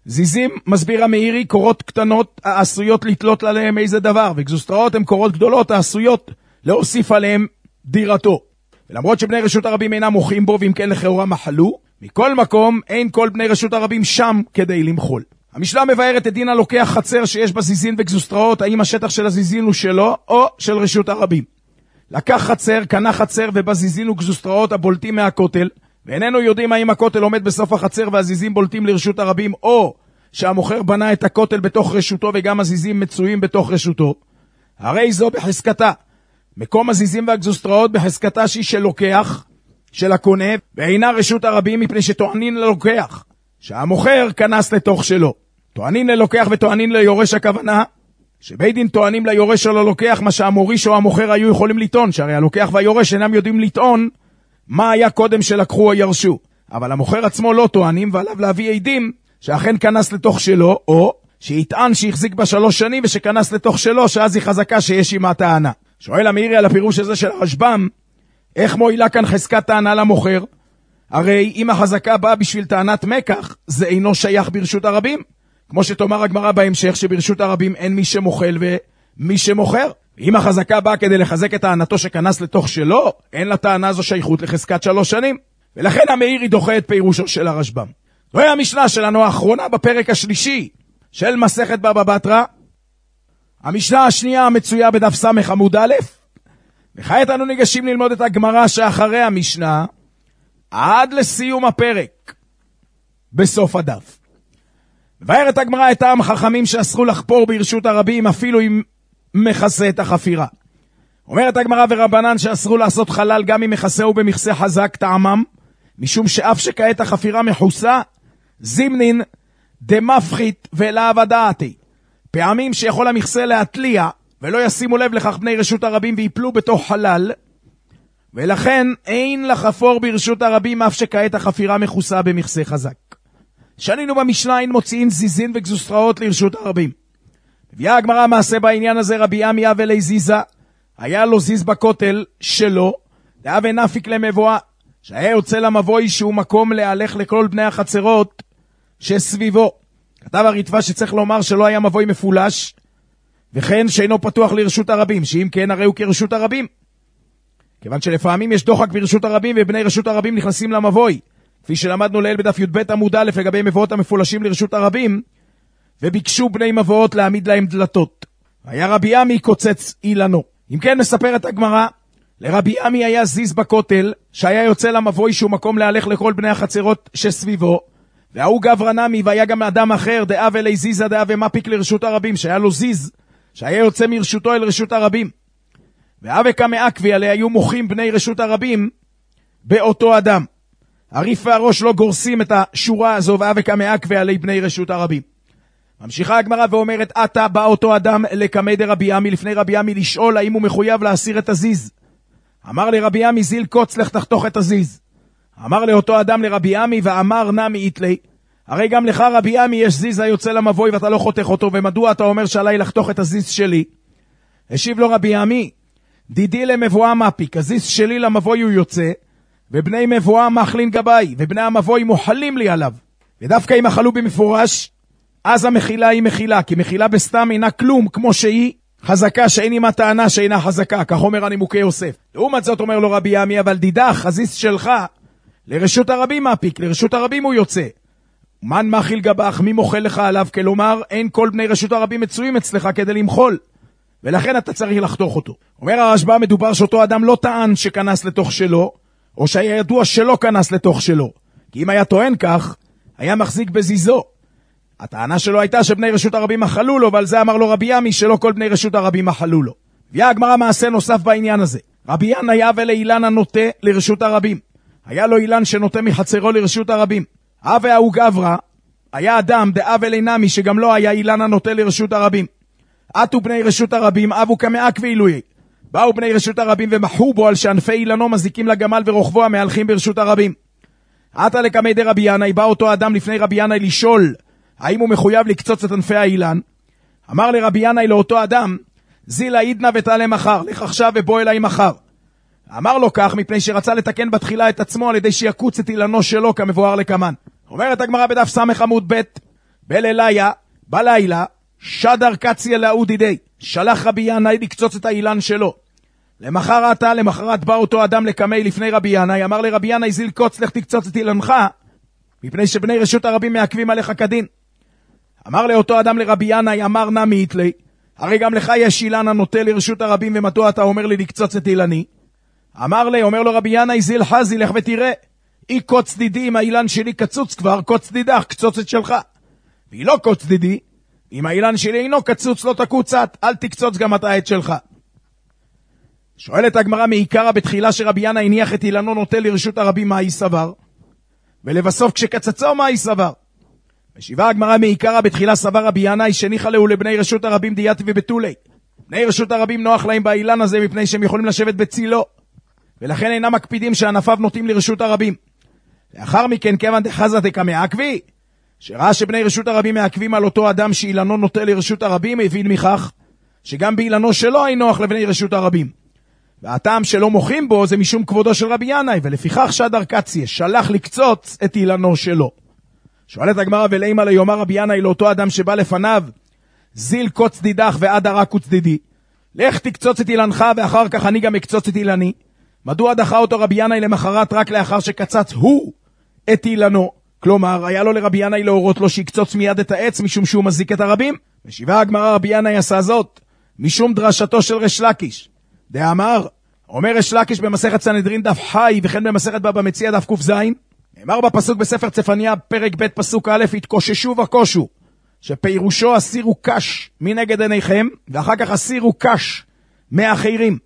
זיזים, מסביר המאירי, קורות קטנות העשויות לתלות עליהם איזה דבר, וגזוסטראות הן קורות גדולות העשויות להוסיף עליהם דירתו. ולמרות שבני רשות הרבים אינם מוחים בו, ואם כן לכאורה מחלו, מכל מקום אין כל בני רשות הרבים שם כדי למחול. המשנה מבארת את דין הלוקח חצר שיש בה זיזין וגזוסטראות, האם השטח של הזיזין הוא שלו או של רשות הרבים. לקח חצר, קנה חצר ובזיזין וגזוסטראות הבולטים מהכותל, ואיננו יודעים האם הכותל עומד בסוף החצר והזיזים בולטים לרשות הרבים, או שהמוכר בנה את הכותל בתוך רשותו וגם הזיזים מצויים בתוך רשותו. הרי זו בחזקתה. מקום הזיזים והגזוסטראות בחזקתה שהיא של לוקח, של הקונה, ואינה רשות הרבים מפני שטוענין ללוקח, שהמוכר כנס לתוך שלו. טוענין ללוקח וטוענין ליורש, הכוונה שבית דין טוענים ליורש או ללוקח מה שהמוריש או המוכר היו יכולים לטעון, שהרי הלוקח והיורש אינם יודעים לטעון מה היה קודם שלקחו או ירשו. אבל המוכר עצמו לא טוענים, ועליו להביא עדים שאכן כנס לתוך שלו, או שיטען שהחזיק בה 3 שנים ושכנס לתוך שלו, שאז היא חזקה שיש עימה טענה. שואל המאירי על הפירוש הזה של הרשב"ם, איך מועילה כאן חזקת טענה למוכר? הרי אם החזקה באה בשביל טענת מקח, זה אינו שייך ברשות הרבים. כמו שתאמר הגמרא בהמשך שברשות הרבים אין מי שמוחל ומי שמוכר. אם החזקה באה כדי לחזק את טענתו שכנס לתוך שלו, אין לטענה זו שייכות לחזקת 3 שנים. ולכן המאירי דוחה את פירושו של הרשב"ם. זוהי המשנה שלנו האחרונה בפרק השלישי של מסכת בבא בתרא. המשנה השנייה המצויה בדף סמך עמוד א', וכעת אנו ניגשים ללמוד את הגמרא שאחרי המשנה עד לסיום הפרק בסוף הדף. מבארת הגמרא את טעם חכמים שאסרו לחפור ברשות הרבים אפילו אם מכסה את החפירה. אומרת הגמרא ורבנן שאסרו לעשות חלל גם אם מכסהו במכסה חזק, טעמם משום שאף שכעת החפירה מחוסה זימנין דמפחית ולאו דעתי, פעמים שיכול המכסה להתליע ולא ישימו לב לכך בני רשות הרבים ויפלו בתוך חלל, ולכן אין לחפור ברשות הרבים אף שכעת החפירה מחוסה במכסה חזק. שנינו במשנה אין מוציאים זיזין וגזוסטראות לרשות הרבים. מביאה הגמרא מעשה בעניין הזה. רבי עמי אבלי זיזה, היה לו זיז בכותל שלו, דאב נפיק למבואה, שהיה יוצא למבוי שהוא מקום להלך לכל בני החצרות שסביבו. כתב הרטב"א שצריך לומר שלא היה מבוי מפולש, וכן שאינו פתוח לרשות הרבים, שאם כן הרי הוא כרשות הרבים. כיוון שלפעמים יש דוחק ברשות הרבים ובני רשות הרבים נכנסים למבוי, כפי שלמדנו לעיל בדף י"ב עמוד א' לגבי מבואות המפולשים לרשות הרבים, וביקשו בני מבואות להעמיד להם דלתות. היה רבי עמי קוצץ אילנו. אם כן מספרת הגמרא, לרבי עמי היה זיז בכותל, שהיה יוצא למבוי שהוא מקום להלך לכל בני החצרות שסביבו, והוא גברא נמי, והיה גם אדם אחר, דאב אלי זיזה דאב מפיק לרשות הרבים, שהיה לו זיז, שהיה יוצא מרשותו אל רשות הרבים. ואבקה מעקבי, עלי היו מוחים בני רשות הרבים באותו אדם. הריף והראש לא גורסים את השורה הזו, ואבקה מעקבי עלי בני רשות הרבים. ממשיכה הגמרא ואומרת, עתה בא אותו אדם לקמי דרבי עמי, לפני רבי עמי לשאול האם הוא מחויב להסיר את הזיז. אמר לרבי עמי, זיל קוץ לך תחתוך את הזיז. אמר לאותו אדם לרבי עמי, ואמר נמי איתלי, הרי גם לך רבי עמי יש זיז היוצא למבוי ואתה לא חותך אותו, ומדוע אתה אומר שעליי לחתוך את הזיז שלי? השיב לו רבי עמי, דידי למבואה מפיק, הזיז שלי למבוי הוא יוצא, ובני מבואה מחלין גבי, ובני המבוי מוחלים לי עליו. ודווקא אם אכלו במפורש, אז המחילה היא מחילה, כי מחילה בסתם אינה כלום, כמו שהיא חזקה שאין עימה טענה שאינה חזקה, כך אומר הנימוקי יוסף. לעומת זאת אומר לו רבי עמי, אבל דידך, הזיז שלך, לרשות הרבים מפיק, לרשות הרבים הוא יוצא. מן מחיל גבך, מי מוחל לך עליו? כלומר, אין כל בני רשות הרבים מצויים אצלך כדי למחול, ולכן אתה צריך לחתוך אותו. אומר הרשב"א, מדובר שאותו אדם לא טען שכנס לתוך שלו, או שהיה ידוע שלא כנס לתוך שלו, כי אם היה טוען כך, היה מחזיק בזיזו. הטענה שלו הייתה שבני רשות הרבים מחלו לו, ועל זה אמר לו רבי עמי שלא כל בני רשות הרבים מחלו לו. והיה הגמרא מעשה נוסף בעניין הזה. רבי ינא היה ולאילן הנוטה לרשות הרבים. היה לו אילן שנוטה מחצרו לרשות הרבים. אבי ההוא גברא, היה אדם דאב אלי נמי שגם לא היה אילן הנוטה לרשות הרבים. עטו בני רשות הרבים, אבו כמעק ואילויי. באו בני רשות הרבים ומחו בו על שענפי אילנו מזיקים לגמל ורוכבו המהלכים ברשות הרבים. עטה לקמי דרבי ינאי, בא אותו אדם לפני רבי ינאי לשאול האם הוא מחויב לקצוץ את ענפי האילן. אמר לרבי ינאי לאותו אדם, זילה עידנא ותעלה מחר, לך עכשיו ובוא אליי מחר. אמר לו כך מפני שרצה לתקן בתחילה את עצמו על ידי שיקוץ את אילנו שלו כמבואר לקמן. אומרת הגמרא בדף סמך עמוד ב', בלילה, שדר קציה לאודי די, שלח רבי ינאי לקצוץ את האילן שלו. למחרת בא אותו אדם לקמי לפני רבי ינאי, אמר לרבי ינאי, זיל קוץ, לך תקצוץ את אילנך, מפני שבני רשות הרבים מעכבים עליך כדין. אמר לאותו אדם לרבי ינאי, אמר נא מיתלי, הרי גם לך יש אילן הנוטה לרשות הרבים, ומדוע אתה אומר לי לקצוץ את אילני? אומר לו רבי ינאי, זיל חזי, לך ותראה, אי קוץ דידי, אם האילן שלי קצוץ כבר, קוץ דידך, קצוץ את שלך. והיא לא קוץ דידי, אם האילן שלי אינו קצוץ, לא תקוצת, אל תקצוץ גם אתה את שלך. שואלת הגמרא, מעיקרא בתחילה שרבי ינאי הניח את אילנו נוטה לרשות הרבים, מה היא סבר? ולבסוף כשקצצו, מה היא סבר? משיבה הגמרא, מעיקרא בתחילה סבר רבי ינאי שניחא להו לבני רשות הרבים דייתי ובתולי. בני רשות הרבים נוח להם באילן הזה מפני שהם יכולים לשבת בצילו, ולכן אינם מקפידים שענפיו נוטים לרשות הרבים. לאחר מכן כיוון דחזה דקמעכבי, שראה שבני רשות הרבים מעכבים על אותו אדם שאילנו נוטה לרשות הרבים, הבין מכך שגם באילנו שלו אין נוח לבני רשות הרבים. והטעם שלא מוחים בו זה משום כבודו של רבי ינאי, ולפיכך שדר קציה שלח לקצוץ את אילנו שלו. שואלת הגמרא, ולאמא ליאמר רבי ינאי לאותו אדם שבא לפניו, זיל קוץ דידך ועד הרע קוץ דידי, לך תקצוץ את אילנך ואחר כך אני גם אקצוץ את אילני. מדוע דחה אותו רבי ינאי למחרת רק לאחר שקצץ הוא את אילנו? כלומר, היה לו לרבי ינאי להורות לו שיקצוץ מיד את העץ משום שהוא מזיק את הרבים? משיבה הגמרא, רבי ינאי עשה זאת משום דרשתו של ריש לקיש. דאמר, אומר ריש לקיש במסכת סנהדרין דף חי וכן במסכת בבא מציעא דף ק"ז, נאמר בפסוק בספר צפניה פרק ב' פסוק א', התקוששו וקושו, שפירושו הסירו קש מנגד עיניכם ואחר כך הסירו קש מאחרים.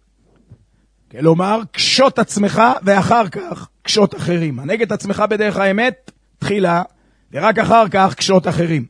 כלומר, קשות עצמך ואחר כך קשות אחרים. הנגד עצמך בדרך האמת תחילה ורק אחר כך קשות אחרים.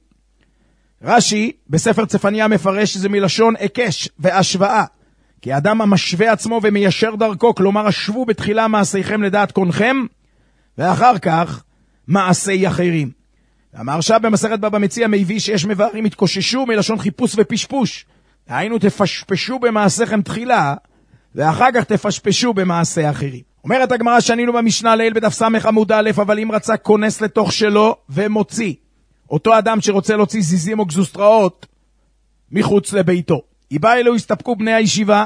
רש"י בספר צפניה מפרש שזה מלשון הקש והשוואה, כי האדם המשווה עצמו ומיישר דרכו, כלומר השבו בתחילה מעשיכם לדעת קונכם ואחר כך מעשי אחרים. המהרש"א במסכת בבא מציעא מביא שיש מבארים התקוששו מלשון חיפוש ופשפוש, היינו תפשפשו במעשיכם תחילה ואחר כך תפשפשו במעשי אחרים. אומרת הגמרא, שנינו במשנה לעיל בדף סמך עמוד א', אבל אם רצה כונס לתוך שלו ומוציא, אותו אדם שרוצה להוציא זיזים או גזוסטראות מחוץ לביתו, איבא אלו הסתפקו בני הישיבה,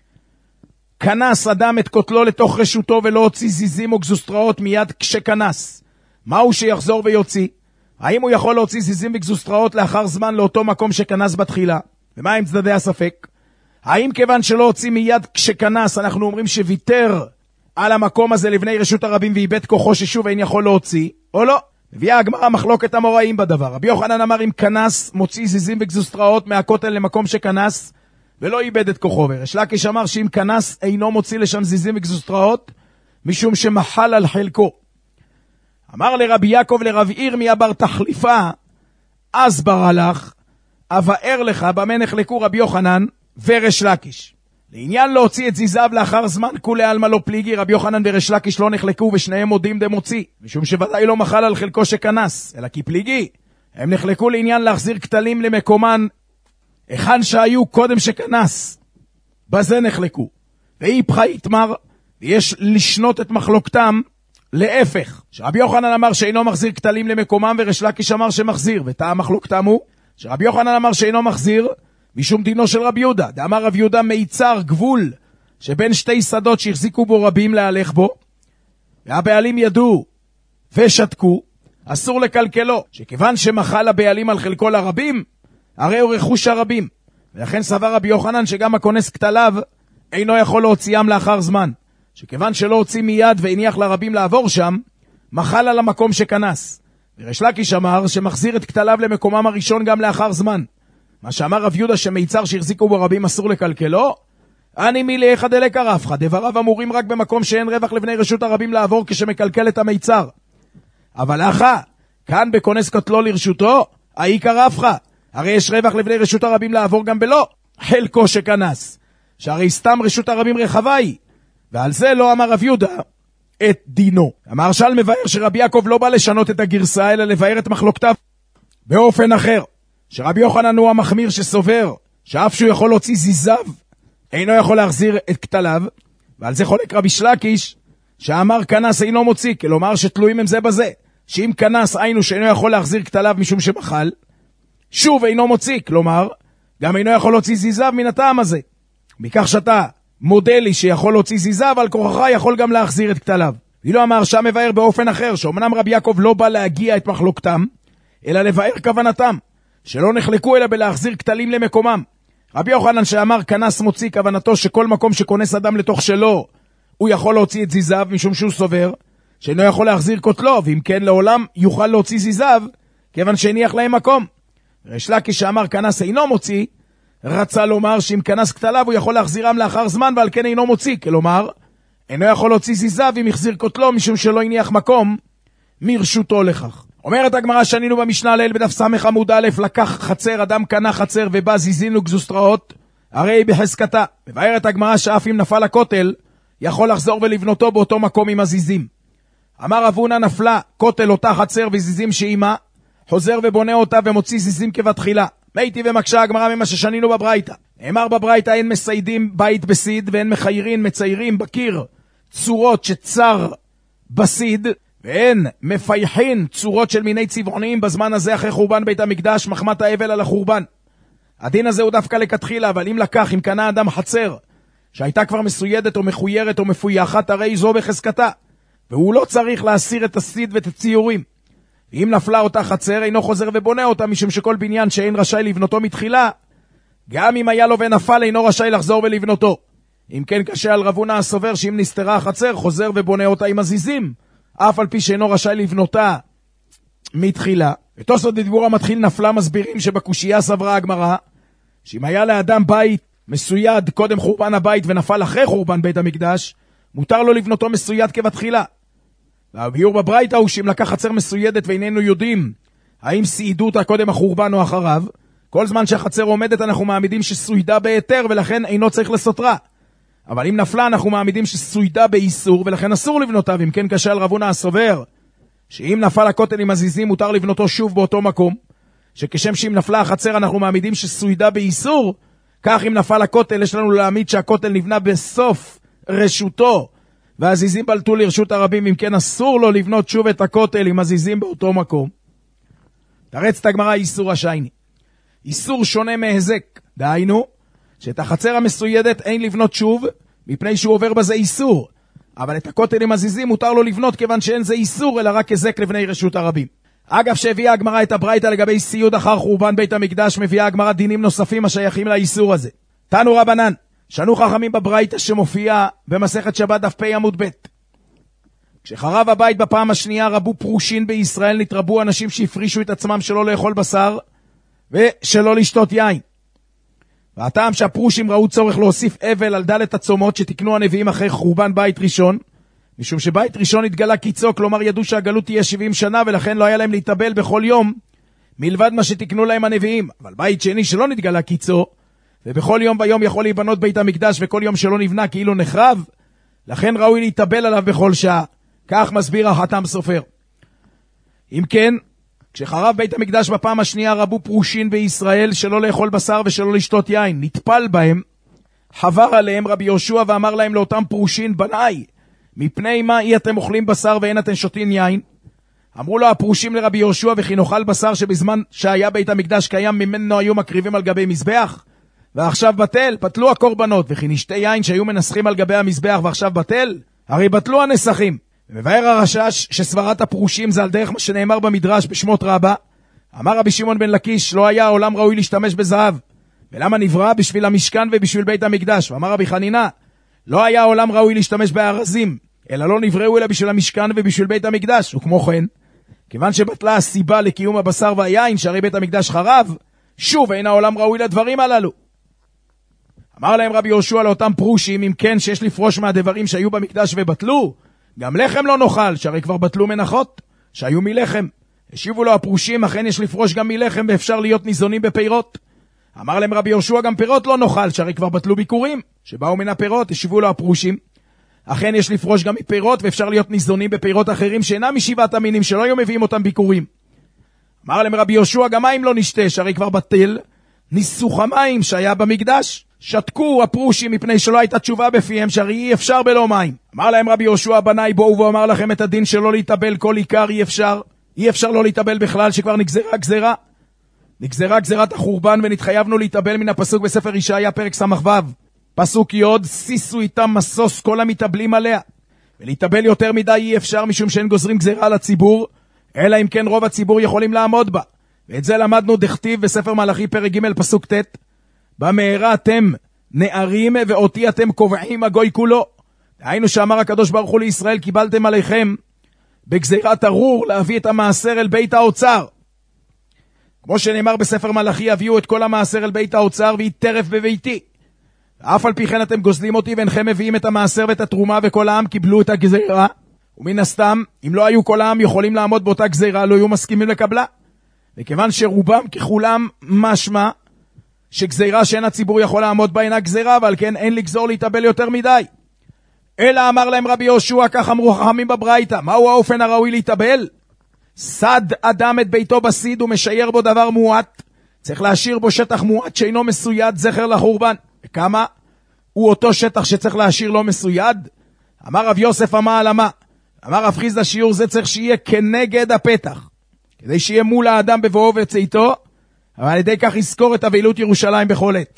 כנס אדם את קוטלו לתוך רשותו ולא הוציא זיזים או גזוסטראות מיד כשכנס, מהו שיחזור ויוציא? האם הוא יכול להוציא זיזים וגזוסטראות לאחר זמן לאותו מקום שכנס בתחילה? ומה עם צדדי הספק? האם כיוון שלא הוציא מיד כשכנס אנחנו אומרים שוויתר על המקום הזה לבני רשות הרבים ואיבד כוחו ששוב אין יכול להוציא, או לא? מביאה הגמרא מחלוקת המוראים בדבר. רבי יוחנן אמר, אם כנס מוציא זיזים וגזוסטראות מהכותל למקום שכנס ולא איבד את כוחו, וריש לקיש אמר שאם כנס אינו מוציא לשם זיזים וגזוסטראות משום שמחל על חלקו. אמר לרבי יעקב לרב ירמיה בר תחליפה, אז ברא לך אבאר לך במה נחלקו רבי יוחנן וריש לקיש. לעניין להוציא את זיזיו לאחר זמן כולי עלמא לא פליגי, רבי יוחנן וריש לקיש לא נחלקו ושניהם מודים דמוציא, משום שוודאי לא מחל על חלקו שכנס, אלא כי פליגי. הם נחלקו לעניין להחזיר כתלים למקומן היכן שהיו קודם שכנס, בזה נחלקו. ואי פחי יתמר, ויש לשנות את מחלוקתם להפך, שרבי יוחנן אמר שאינו מחזיר כתלים למקומם וריש לקיש אמר שמחזיר, וטעם מחלוקתם הוא שרבי יוחנן אמר שאינו מחזיר משום דינו של רבי יהודה. דאמר רבי יהודה, מיצר גבול שבין שתי שדות שהחזיקו בו רבים להלך בו, והבעלים ידעו ושתקו, אסור לקלקלו, שכיוון שמחל הבעלים על חלקו לרבים, הרי הוא רכוש הרבים, ולכן סבר רבי יוחנן שגם הכונס כתליו אינו יכול להוציאם לאחר זמן, שכיוון שלא הוציא מיד והניח לרבים לעבור שם, מחל על המקום שכנס. וריש לקיש אמר שמחזיר את כתליו למקומם הראשון גם לאחר זמן, מה שאמר רב יהודה שמיצר שהחזיקו בו רבים אסור לקלקלו, אני מילי אחד אלק הרפך, דבריו אמורים רק במקום שאין רווח לבני רשות הרבים לעבור כשמקלקל את המיצר. אבל אחא, כאן בכונס כתלו לרשותו, העיקר רפך, הרי יש רווח לבני רשות הרבים לעבור גם בלא חלקו שכנס, שהרי סתם רשות הרבים רחבה היא, ועל זה לא אמר רב יהודה את דינו. המהרש"ל מבאר שרבי יעקב לא בא לשנות את הגרסה, אלא לבאר את מחלוקתיו באופן אחר, שרבי יוחנן הוא המחמיר שסובר שאף שהוא יכול להוציא זיזיו אינו יכול להחזיר את כתליו, ועל זה חולק רבי לקיש שאמר כנס אינו מוציא, כלומר שתלויים הם זה בזה, שאם כנס היינו שאינו יכול להחזיר כתליו משום שמחל, שוב אינו מוציא, כלומר, גם אינו יכול להוציא זיזיו מן הטעם הזה. מכך שאתה מודה לי שיכול להוציא זיזיו, על כורחך יכול גם להחזיר את כתליו. ואילו המהרש"א מבאר באופן אחר, שאומנם רבי יעקב לא בא להגיע את מחלוקתם, אלא לבאר כוונתם, שלא נחלקו אלא בלהחזיר כתלים למקומם. רבי יוחנן שאמר כנס מוציא, כוונתו שכל מקום שכונס אדם לתוך שלו, הוא יכול להוציא את זיזיו, משום שהוא סובר שאינו יכול להחזיר כותלו, ואם כן לעולם יוכל להוציא זיזיו, כיוון שהניח להם מקום. ריש לקיש שאמר כנס אינו מוציא, רצה לומר שאם כנס כתליו הוא יכול להחזירם לאחר זמן, ועל כן אינו מוציא, כלומר, אינו יכול להוציא זיזיו אם יחזיר כותלו, משום שלא הניח מקום מרשותו לכך. אומרת הגמרא, שנינו במשנה ליל בדף סמך עמוד א', לקח חצר, אדם קנה חצר ובא זיזין וגזוסטראות, הרי בחזקתה. מבארת הגמרא שאף אם נפל הכותל, יכול לחזור ולבנותו באותו מקום עם הזיזים. אמר רב הונא, נפלה כותל אותה חצר וזיזים שעימה, חוזר ובונה אותה ומוציא זיזים כבתחילה. מייתי ומקשה הגמרא ממה ששנינו בברייתא. נאמר בברייתא, אין מסיידים בית בסיד, ואין מחיירין מציירים בקיר צורות שצר בסיד, ואין מפייחין צורות של מיני צבעוניים בזמן הזה אחרי חורבן בית המקדש, מחמת האבל על החורבן. הדין הזה הוא דווקא לכתחילה, אבל אם קנה אדם חצר שהייתה כבר מסוידת או מחוירת או מפויחת, הרי זו בחזקתה, והוא לא צריך להסיר את הסיד ואת הציורים. ואם נפלה אותה חצר, אינו חוזר ובונה אותה, משום שכל בניין שאין רשאי לבנותו מתחילה, גם אם היה לו ונפל, אינו רשאי לחזור ולבנותו. אם כן, קשה על רב הונא הסובר שאם נסתרה החצר, חוזר ובונה אותה עם הזיזים, אף על פי שאינו רשאי לבנותה מתחילה. ותוספות בדיבור המתחיל נפלה מסבירים שבקושייה סברה הגמרא, שאם היה לאדם בית מסויד קודם חורבן הבית ונפל אחרי חורבן בית המקדש, מותר לו לבנותו מסויד כבתחילה. והביור בברייתא הוא שאם לקח חצר מסוידת ואיננו יודעים האם סיידו אותה קודם החורבן או אחריו, כל זמן שהחצר עומדת אנחנו מעמידים שסוידה בהיתר ולכן אינו צריך לסותרה. אבל אם נפלה אנחנו מעמידים שסוידה באיסור ולכן אסור לבנותה. ואם כן, קשה על רב הונא הסובר שאם נפל הכותל עם הזיזים מותר לבנותו שוב באותו מקום, שכשם שאם נפלה החצר אנחנו מעמידים שסוידה באיסור, כך אם נפל הכותל יש לנו להעמיד שהכותל נבנה בסוף רשותו והזיזים בלטו לרשות הרבים. אם כן, אסור לו לבנות שוב את הכותל עם הזיזים באותו מקום. תרץ הגמרא איסור השייני. איסור שונה מהזק, דהיינו שאת החצר המסוידת אין לבנות שוב מפני שהוא עובר בזה איסור, אבל את הכותל עם הזיזים מותר לו לבנות כיוון שאין זה איסור אלא רק הזק לבני רשות הרבים. אגב, שהביאה הגמרא את הברייתא לגבי סיוד אחר חורבן בית המקדש, מביאה הגמרא דינים נוספים השייכים לאיסור הזה. תנו רבנן, שנו חכמים בברייתא שמופיע במסכת שבת דף פ' עמוד ב'. כשחרב הבית בפעם השנייה רבו פרושין בישראל, נתרבו אנשים שהפרישו את עצמם שלא לאכול בשר ושלא לשתות יין. והטעם שהפרושים ראו צורך להוסיף אבל על דלת הצומות שתקנו הנביאים אחרי חורבן בית ראשון, משום שבית ראשון התגלה קיצו, כלומר ידעו שהגלות תהיה 70 שנה ולכן לא היה להם להתאבל בכל יום מלבד מה שתקנו להם הנביאים. אבל בית שני שלא נתגלה קיצו ובכל יום ויום יכול להיבנות בית המקדש וכל יום שלא נבנה כאילו נחרב, לכן ראוי להתאבל עליו בכל שעה. כך מסביר החתם סופר. אם כן, כשחרב בית המקדש בפעם השנייה רבו פרושין בישראל שלא לאכול בשר ושלא לשתות יין, נטפל בהם, חבר עליהם רבי יהושע ואמר להם לאותם פרושין, בניי, מפני מה אי אתם אוכלים בשר ואין אתם שותים יין? אמרו לו הפרושים לרבי יהושע, וכי נאכל בשר שבזמן שהיה בית המקדש קיים ממנו היו מקריבים על גבי מזבח ועכשיו בטל? בטלו הקורבנות. וכי נשתה יין שהיו מנסחים על גבי המזבח ועכשיו בטל? הרי בטלו הנסחים. מבאר הרשש שסברת הפרושים זה על דרך מה שנאמר במדרש בשמות רבה. אמר רבי שמעון בן לקיש, לא היה העולם ראוי להשתמש בזהב, ולמה נברא? בשביל המשכן ובשביל בית המקדש. ואמר רבי חנינה, לא היה העולם ראוי להשתמש בארזים, אלא לא נבראו אלא בשביל המשכן ובשביל בית המקדש. וכמו כן, כיוון שבטלה הסיבה לקיום הבשר והיין שהרי בית המקדש חרב, שוב אין העולם ראוי לדברים הללו. אמר להם רבי יהושע לאותם פרושים, אם כן שיש לפרוש מהדברים שהיו במקדש ובטלו, גם לחם לא נאכל, שהרי כבר בטלו מנחות שהיו מלחם. השיבו לו הפרושים, אכן יש לפרוש גם מלחם ואפשר להיות ניזונים בפירות. אמר להם רבי יהושע, גם פירות לא נאכל, שהרי כבר בטלו ביקורים שבאו מן הפירות. השיבו לו הפרושים, אכן יש לפרוש גם מפירות ואפשר להיות ניזונים בפירות אחרים שאינם משבעת המינים שלא היו מביאים אותם ביקורים. אמר להם רבי יהושע, גם מים לא נשתה, שהרי כבר בטל ניסוך המים שהיה במקדש. שתקו הפרושים מפני שלא הייתה תשובה בפיהם שהרי אי אפשר בלא מים. אמר להם רבי יהושע, בניי, בואו ואומר לכם את הדין שלא להתאבל כל עיקר אי אפשר לא להתאבל בכלל שכבר נגזרה גזרה. נגזרה גזירת החורבן ונתחייבנו להתאבל מן הפסוק בספר ישעיה פרק ס"ו. פסוק י' סיסו איתם מסוס כל המתאבלים עליה. ולהתאבל יותר מדי אי אפשר משום שאין גוזרים גזירה על הציבור, אלא אם כן רוב הציבור יכולים לעמוד בה. ואת זה למדנו דכתיב בספר מלאכי פרק ג' פסוק ט', במהרה אתם נערים ואותי אתם קובעים הגוי כולו. דהיינו שאמר הקדוש ברוך הוא לישראל, קיבלתם עליכם בגזירת ארור להביא את המעשר אל בית האוצר. כמו שנאמר בספר מלאכי, הביאו את כל המעשר אל בית האוצר והיא טרף בביתי. ואף על פי כן אתם גוזלים אותי ואינכם מביאים את המעשר ואת התרומה, וכל העם קיבלו את הגזירה. ומן הסתם, אם לא היו כל העם יכולים לעמוד באותה גזירה, לא היו מסכימים לקבלה. וכיוון שרובם ככולם משמע שגזירה שאין הציבור יכול לעמוד בה אינה גזירה, אבל כן אין לגזור להתאבל יותר מדי. אלא אמר להם רבי יהושע, כך אמרו חכמים בברייתא, מהו האופן הראוי להתאבל? סד אדם את ביתו בסיד ומשייר בו דבר מועט, צריך להשאיר בו שטח מועט שאינו מסויד, זכר לחורבן. וכמה הוא אותו שטח שצריך להשאיר לא מסויד? אמר רב יוסף אמר למה? אמר רב חיסדא, שיעור זה צריך שיהיה כנגד הפתח, כדי שיהיה מול האדם בבואו וצאתו, אבל על ידי כך יזכור את אבלות ירושלים בכל עת.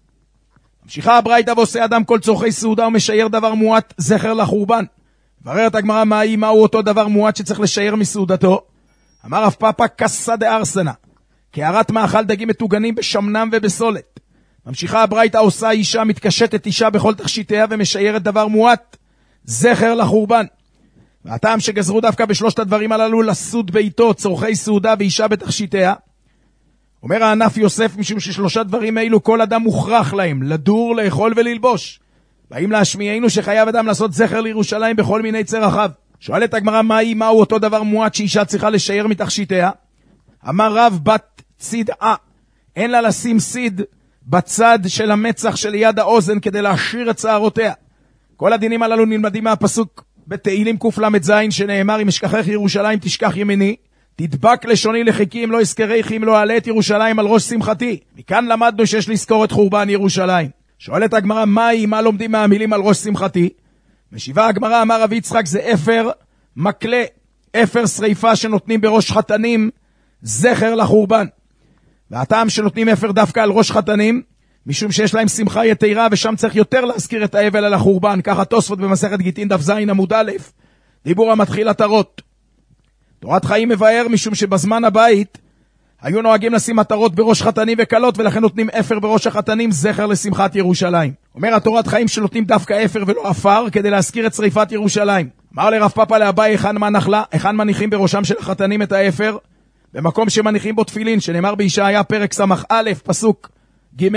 ממשיכה הברייתא, ועושה אדם כל צורכי סעודה ומשייר דבר מועט, זכר לחורבן. בררת הגמרא מהו אותו דבר מועט שצריך לשייר מסעודתו? אמר רב פאפא, קסא דארסנא, קערת מאכל דגים מטוגנים בשמנם ובסולת. ממשיכה הברייתא, עושה אישה מתקשטת אישה בכל תכשיטיה ומשיירת דבר מועט, זכר לחורבן. והטעם שגזרו דווקא בשלושת הדברים הללו לסוד ביתו, צורכי סעודה ואישה בתכשיטיה, אומר הענף יוסף, משום ששלושה דברים האלו כל אדם מוכרח להם, לדור, לאכול וללבוש. באים להשמיענו שחייב אדם לעשות זכר לירושלים בכל מיני צרכיו. שואלת הגמרא, מהו אותו דבר מועט שאישה צריכה לשייר מתכשיטיה? אמר רב, בת צידעה, אין לה לשים סיד בצד של המצח שליד האוזן כדי להשאיר את שערותיה. כל הדינים הללו נלמדים מהפסוק בתהילים קל"ז שנאמר, אם אשכחך ירושלים תשכח ימיני, תדבק לשוני לחיקי אם לא אזכריך, אם לא אעלה את ירושלים על ראש שמחתי. מכאן למדנו שיש לזכור את חורבן ירושלים. שואלת הגמרא, מה לומדים מהמילים על ראש שמחתי? משיבה הגמרא, אמר רבי יצחק, זה אפר מקלה, אפר שריפה שנותנים בראש חתנים, זכר לחורבן. והטעם שנותנים אפר דווקא על ראש חתנים, משום שיש להם שמחה יתירה, ושם צריך יותר להזכיר את האבל על החורבן. ככה תוספות במסכת גיטין דף ז עמוד א', דיבור המתחיל עטרות. תורת חיים מבאר, משום שבזמן הבית היו נוהגים לשים עטרות בראש חתנים וקלות, ולכן נותנים אפר בראש החתנים, זכר לשמחת ירושלים. אומר התורת חיים שנותנים דווקא אפר ולא אפר, כדי להזכיר את שריפת ירושלים. אמר לרב פאפא לאביי, היכן מניחים בראשם של החתנים את האפר? במקום שמניחים בו תפילין, שנאמר בישעיה פרק ס"א פסוק ג',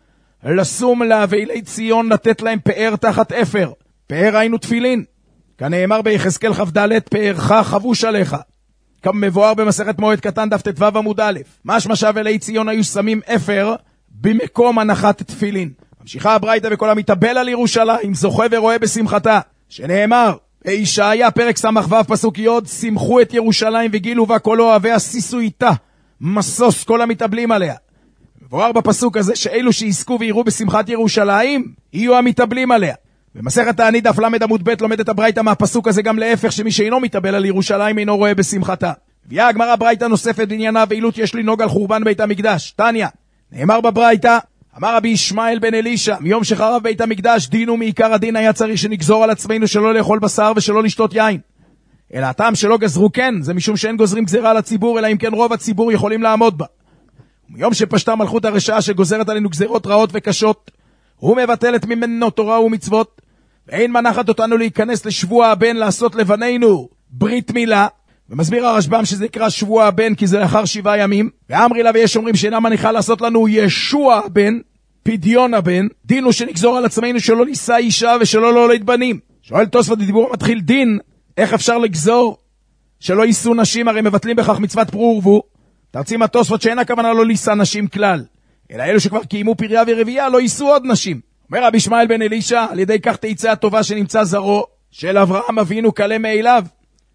לשום לאבלי ציון, לתת להם פאר תחת אפר. פאר היינו תפילין. כאן נאמר ביחזקאל כ"ד, פארך חבוש עליך. כמבואר במסכת מועד קטן דף ט"ו עמוד א', משמע שאבלי ציון היו שמים אפר במקום הנחת תפילין. ממשיכה הברייתא, וכל המתאבל על ירושלים זוכה ורואה בשמחתה, שנאמר בישעיה פרק ס"ו פסוק י', שמחו את ירושלים וגילו בה כל אוהביה, שישו איתה מסוס כל המתאבלים עליה. מבואר בפסוק הזה שאלו שיזכו ויראו בשמחת ירושלים יהיו המתאבלים עליה. במסכת תענית דף ל' עמוד ב' לומדת הברייתא מהפסוק הזה גם להפך, שמי שאינו מתאבל על ירושלים אינו רואה בשמחתה. הביאה הגמרא ברייתא נוספת בעניינה, ואילות יש לנהוג על חורבן בית המקדש. תניא, נאמר בברייתא, אמר רבי ישמעאל בן אלישע, מיום שחרב בית המקדש דינו מעיקר הדין היה צריך שנגזור על עצמנו שלא לאכול בשר ושלא לשתות יין. אלא הטעם שלא גזרו כן, זה משום שאין גוזרים גזירה על הציבור, אלא אם כן רוב הציבור יכולים לעמוד בה. ומיום שפשטה מלכות הרשעה שגוזרת עלינו גזירות רעות וקשות, הוא מבטלת ממנו תורה ומצוות, ואין מנחת אותנו להיכנס לשבוע הבן לעשות לבנינו ברית מילה. ומסביר הרשב"ם שזה נקרא שבוע הבן כי זה לאחר 7 ימים. ואמרי לה, ויש אומרים שאינה מניחה לעשות לנו ישוע הבן, פדיון הבן, דינו שנגזור על עצמנו שלא נישא אישה ושלא להוליד בנים. שואל תוספות בדיבור מתחיל דין, איך אפשר לגזור שלא יישאו נשים? הרי מבטלים בכך מצוות פרו ורבו. תרצים התוספות שאין הכוונה לא לישא נשים כלל, אלא אלו שכבר קיימו פריה ורבייה לא יישאו עוד נשים. אומר רבי ישמעאל בן אלישע, על ידי כך תצא הטובה שנמצא זרעו של אברהם אבינו קלה מאליו,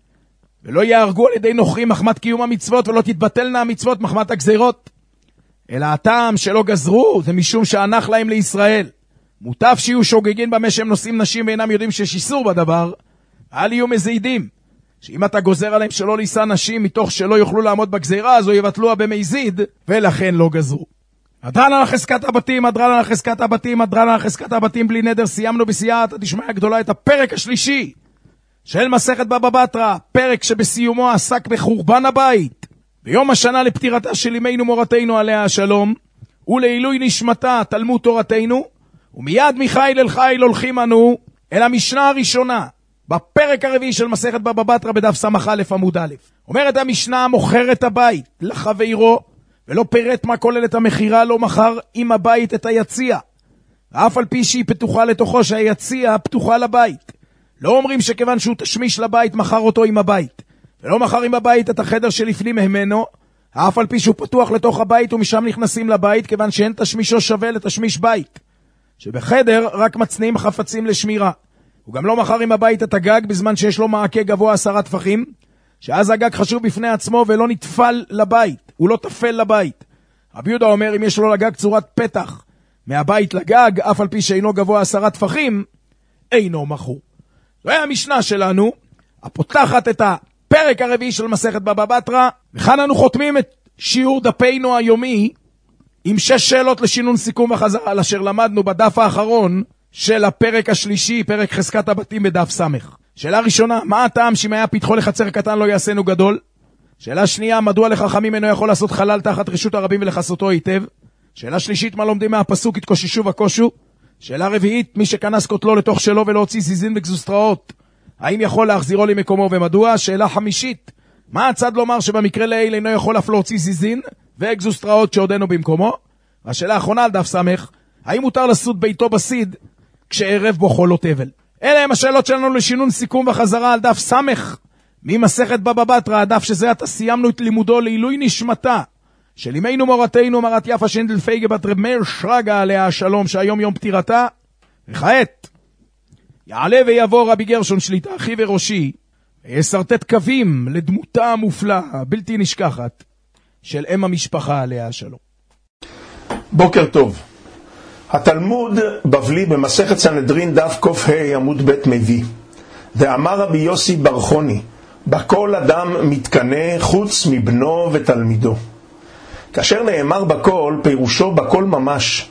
ולא יהרגו על ידי נוכרים מחמת קיום המצוות, ולא תתבטלנה המצוות מחמת הגזירות. אלא הטעם שלא גזרו זה משום שענך להם לישראל. מוטב שיהיו שוגגים במה שהם נושאים נשים ואינם יודעים שיש איסור בדבר, אל יהיו מזידים. שאם אתה גוזר עליהם שלא לישא נשים מתוך שלא יוכלו לעמוד בגזירה, אז יבטלוה במזיד, ולכן לא גזרו. הדרן על חזקת הבתים, הדרן על חזקת הבתים, הדרן על חזקת הבתים בלי נדר. סיימנו בסייעתא דשמיא גדולה את הפרק השלישי של מסכת בבא בתרא, פרק שבסיומו עסק בחורבן הבית. ביום השנה לפטירתה של אמנו מורתנו עליה השלום, ולעילוי נשמתה תלמוד תורתנו, ומיד מחיל אל חיל הולכים אנו אל המשנה הראשונה, בפרק הרביעי של מסכת בבא בתרא בדף ס"א עמוד א'. אומרת המשנה, מוכר את הבית לחברו, ולא פירט מה כוללת המחירה, לא מכר עם הבית את היציע, אף על פי שהיא פתוחה לתוכו, שהיציע פתוחה לבית. לא אומרים שכיוון שהוא תשמיש לבית מכר אותו עם הבית, ולא מכר עם הבית את החדר שלפנים ממנו, אף על פי שהוא פתוח לתוך הבית ומשם נכנסים לבית, כיוון שאין תשמישו שווה לתשמיש בית, שבחדר רק מצניעים חפצים לשמירה. הוא גם לא מכר עם הבית את הגג בזמן שיש לו מעקה גבוה 10 טפחים, שאז הגג חשוב בפני עצמו ולא נטפל לבית, הוא לא תפל לבית. רבי יהודה אומר, אם יש לו לגג צורת פתח מהבית לגג, אף על פי שאינו גבוה 10 טפחים, אינו מכור. זוהי המשנה שלנו, הפותחת את הפרק הרביעי של מסכת בבא בתרא, וכאן אנו חותמים את שיעור דפינו היומי, עם 6 שאלות לשינון סיכום וחזרה, על אשר למדנו בדף האחרון של הפרק השלישי, פרק חזקת הבתים בדף סמך. שאלה ראשונה, מה הטעם שאם היה פתחו לחצר קטן לא יעשנו גדול? שאלה שנייה, מדוע לחכמים אינו יכול לעשות חלל תחת רשות הרבים ולחסותו היטב? שאלה שלישית, מה לומדים מהפסוק התקוששו וקושו? שאלה רביעית, מי שכנס כותלו לתוך שלו ולא הוציא זיזין וגזוסטראות, האם יכול להחזירו למקומו ומדוע? שאלה חמישית, מה הצד לומר שבמקרה לעיל אינו יכול אף להוציא זיזין וגזוסטראות שעודנו במקומו? והשאלה האחרונה על דף סמך, האם מותר לסוד ביתו בסיד כשערב בו חול או תבל? אלה הם השאלות שלנו לשינון סיכום וחזרה על דף סמך ממסכת בבא בתרא, הדף שזה עתה סיימנו את לימודו לעילוי נשמתה של אמנו מורתנו מרת יפה שינדל פייגה בת רב מאיר שרגא עליה השלום, שהיום יום פטירתה. וכעת יעלה ויבוא רבי גרשון שליטה אחי וראשי, ויסרטט קווים לדמותה המופלאה הבלתי נשכחת של אם המשפחה עליה השלום. בוקר טוב. התלמוד בבלי במסכת סנהדרין דף ק"ה עמוד ב' מביא, ואמר רבי יוסי בר חוני, בכל אדם מתקנא חוץ מבנו ותלמידו. כאשר נאמר בכל, פירושו בכל ממש.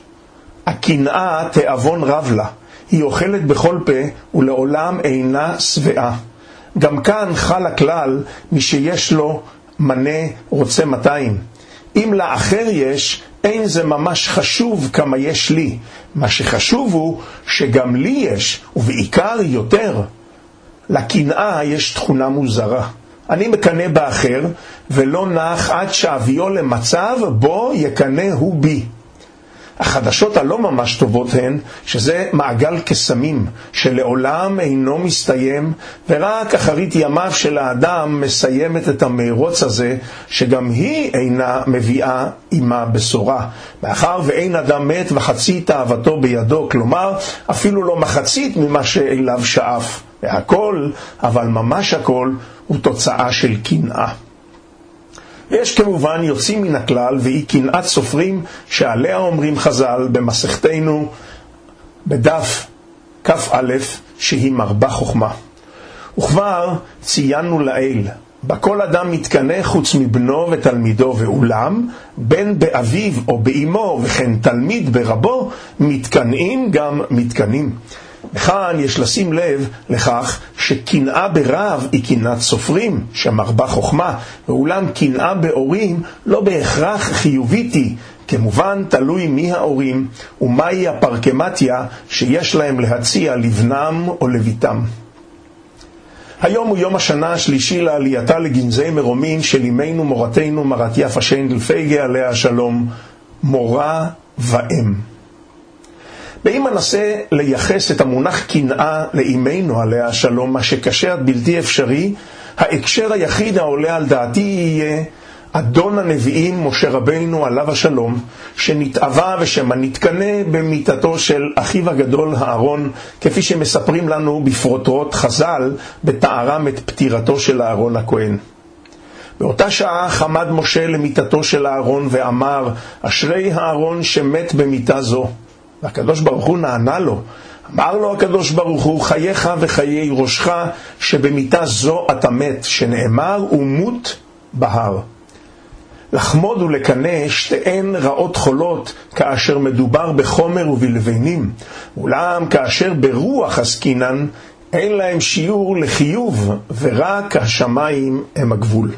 הקנאה תאבון רב לה, היא אוכלת בכל פה ולעולם אינה שבעה. גם כאן חל הכלל, מי שיש לו מנה רוצה 200. אם לאחר יש, אין זה ממש חשוב כמה יש לי. מה שחשוב הוא שגם לי יש, ובעיקר יותר. לקנאה יש תכונה מוזרה. אני מקנא באחר, ולא נח עד שאביו למצב בו יקנא הוא בי. החדשות הלא ממש טובות הן שזה מעגל קסמים שלעולם אינו מסתיים, ורק אחרית ימיו של האדם מסיימת את המרוץ הזה, שגם היא אינה מביאה עמה בשורה, מאחר ואין אדם מת וחצי תאוותו בידו, כלומר אפילו לא מחצית ממה שאליו שאף. והכל, אבל ממש הכל, הוא תוצאה של קנאה. יש כמובן יוצאים מן הכלל, והיא קנאת סופרים שעליה אומרים חז"ל במסכתנו בדף כ"א שהיא מרבה חוכמה. וכבר ציינו לעיל, בכל אדם מתקנא חוץ מבנו ותלמידו, ואולם בן באביו או באמו וכן תלמיד ברבו מתקנאים גם מתקנים. וכאן יש לשים לב לכך שקנאה ברב היא קנאת סופרים שמרבה חוכמה, ואולם קנאה בהורים לא בהכרח חיובית היא, כמובן תלוי מי ההורים ומהי הפרקמטיה שיש להם להציע לבנם או לביתם. היום הוא יום השנה השלישי לעלייתה לגנזי מרומים של אמנו מורתנו מרת יפה שינדל פייגה עליה השלום, מורה ואם. באם אנסה לייחס את המונח קנאה לאמנו עליה השלום, מה שקשה עד בלתי אפשרי, ההקשר היחיד העולה על דעתי יהיה אדון הנביאים משה רבינו עליו השלום, שנתאווה ושמה נתקנא במיטתו של אחיו הגדול הארון, כפי שמספרים לנו בפרוטרוט חז"ל בתארם את פטירתו של הארון הכהן. באותה שעה חמד משה למיטתו של הארון ואמר, אשרי הארון שמת במיטה זו. והקדוש ברוך הוא נענה לו, אמר לו הקדוש ברוך הוא, חייך וחיי ראשך, שבמיתה זו אתה מת, שנאמר ומות בהר. לחמוד ולקנא שתיהן רעות חולות, כאשר מדובר בחומר ובלבנים, אולם כאשר ברוח עסקינן, אין להם שיעור לחיוב, ורק השמיים הם הגבול.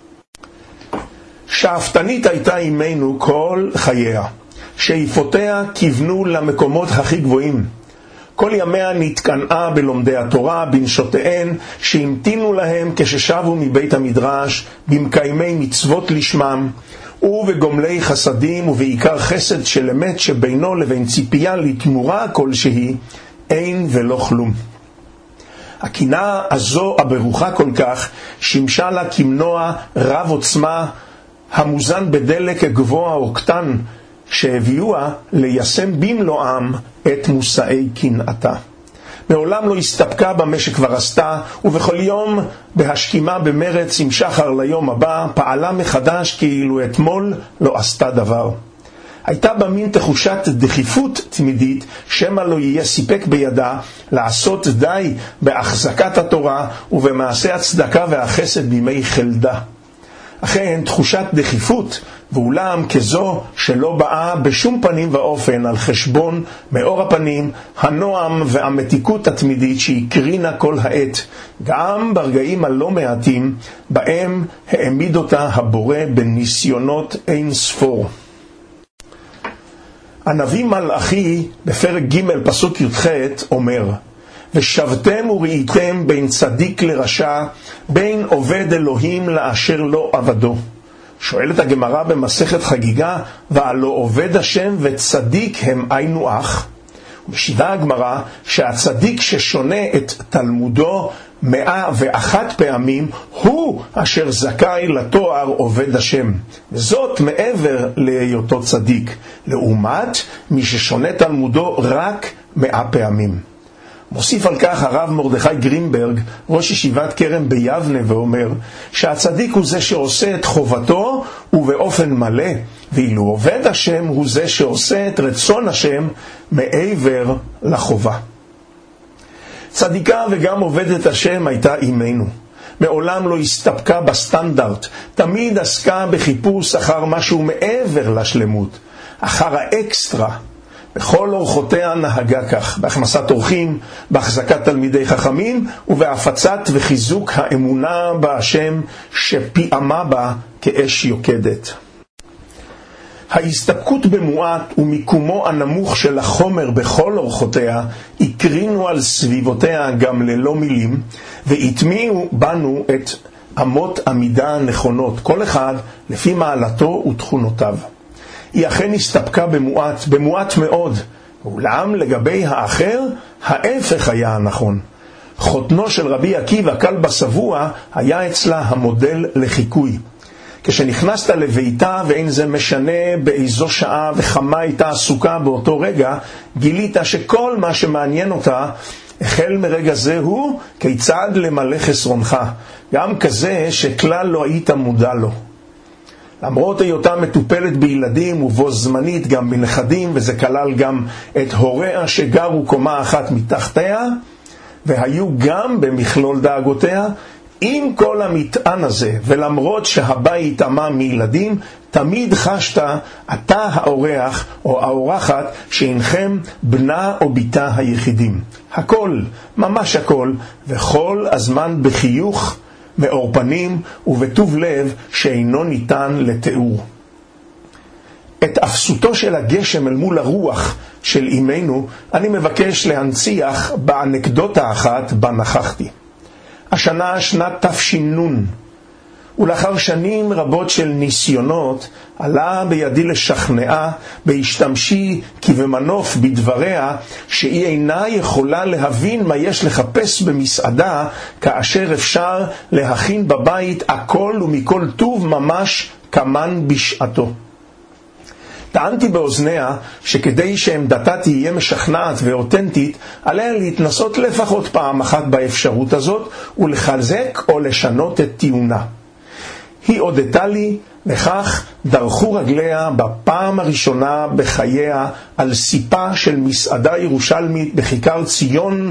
שאפתנית הייתה אימנו כל חייה, שאיפותיה כיוונו למקומות הכי גבוהים. כל ימיה נתקנאה בלומדי התורה, בנשותיהן שהמתינו להם כששבו מבית המדרש, במקיימי מצוות לשמם, ובגומלי חסדים ובעיקר חסד של אמת שבינו לבין ציפייה לתמורה כלשהי, אין ולא כלום. הקנאה הזו הברוכה כל כך שימשה לה כמנוע רב עוצמה המוזן בדלק גבוה או קטן, שהביאוה ליישם במלואם את מושאי קנאתה. מעולם לא הסתפקה במה שכבר עשתה, ובכל יום בהשכימה במרץ עם שחר ליום הבא, פעלה מחדש כאילו אתמול לא עשתה דבר. הייתה בה מין תחושת דחיפות תמידית, שמה לא יהיה סיפק בידה לעשות די בהחזקת התורה ובמעשה הצדקה והחסד בימי חלדה. אכן תחושת דחיפות, ואולם כזו שלא באה בשום פנים ואופן על חשבון מאור הפנים, הנועם והמתיקות התמידית שהקרינה כל העת, גם ברגעים הלא מעטים בהם העמיד אותה הבורא בניסיונות אין ספור. הנביא מלאכי בפרק ג' פסוק י"ח אומר, ושבתם וראיתם בין צדיק לרשע, בין עובד אלוהים לאשר לא עבדו. שואלת הגמרא במסכת חגיגה, והלא עובד השם וצדיק הם היינו אח. ומשיבה הגמרא שהצדיק ששונה את תלמודו 101 פעמים, הוא אשר זכאי לתואר עובד השם. וזאת מעבר להיותו צדיק, לעומת מי ששונה תלמודו רק 100 פעמים. מוסיף על כך הרב מרדכי גרינברג, ראש ישיבת כרם ביבנה, ואומר שהצדיק הוא זה שעושה את חובתו ובאופן מלא, ואילו עובד השם הוא זה שעושה את רצון השם מעבר לחובה. צדיקה וגם עובדת השם הייתה אימנו. מעולם לא הסתפקה בסטנדרט, תמיד עסקה בחיפוש אחר משהו מעבר לשלמות, אחר האקסטרה. בכל אורחותיה נהגה כך, בהכנסת אורחים, בהחזקת תלמידי חכמים, ובהפצת וחיזוק האמונה בהשם שפיעמה בה כאש יוקדת. ההסתפקות במועט ומיקומו הנמוך של החומר בכל אורחותיה הקרינו על סביבותיה גם ללא מילים, והטמיעו בנו את אמות המידה הנכונות, כל אחד לפי מעלתו ותכונותיו. היא אכן הסתפקה במועט מאוד, אולם לגבי האחר, ההפך היה הנכון. חותנו של רבי עקיבא כלבא שבוע היה אצלה המודל לחיקוי. כשנכנסת לביתה, ואין זה משנה באיזו שעה וכמה הייתה עסוקה באותו רגע, גילית שכל מה שמעניין אותה החל מרגע זה הוא כיצד למלא חסרונך, גם כזה שכלל לא היית מודע לו. למרות היותה מטופלת בילדים ובו זמנית גם בנכדים, וזה כלל גם את הוריה שגרו קומה אחת מתחתיה והיו גם במכלול דאגותיה, עם כל המטען הזה ולמרות שהבית עמה מילדים, תמיד חשת אתה האורח או האורחת שאינכם בנה או ביתה היחידים. הכל, ממש הכל, וכל הזמן בחיוך מאור פנים ובטוב לב שאינו ניתן לתיאור. את אפסותו של הגשם אל מול הרוח של אימנו אני מבקש להנציח באנקדוטה אחת בה נכחתי. השנה שנת תש"ן, ולאחר שנים רבות של ניסיונות עלה בידי לשכנעה בהשתמשי כבמנוף בדבריה שהיא אינה יכולה להבין מה יש לחפש במסעדה כאשר אפשר להכין בבית הכל ומכל טוב ממש כמן בשעתו. טענתי באוזניה שכדי שעמדתה תהיה משכנעת ואותנטית, עליה להתנסות לפחות פעם אחת באפשרות הזאת ולחזק או לשנות את טיעונה. היא הודתה לי, וכך דרכו רגליה בפעם הראשונה בחייה על סיפה של מסעדה ירושלמית בכיכר ציון.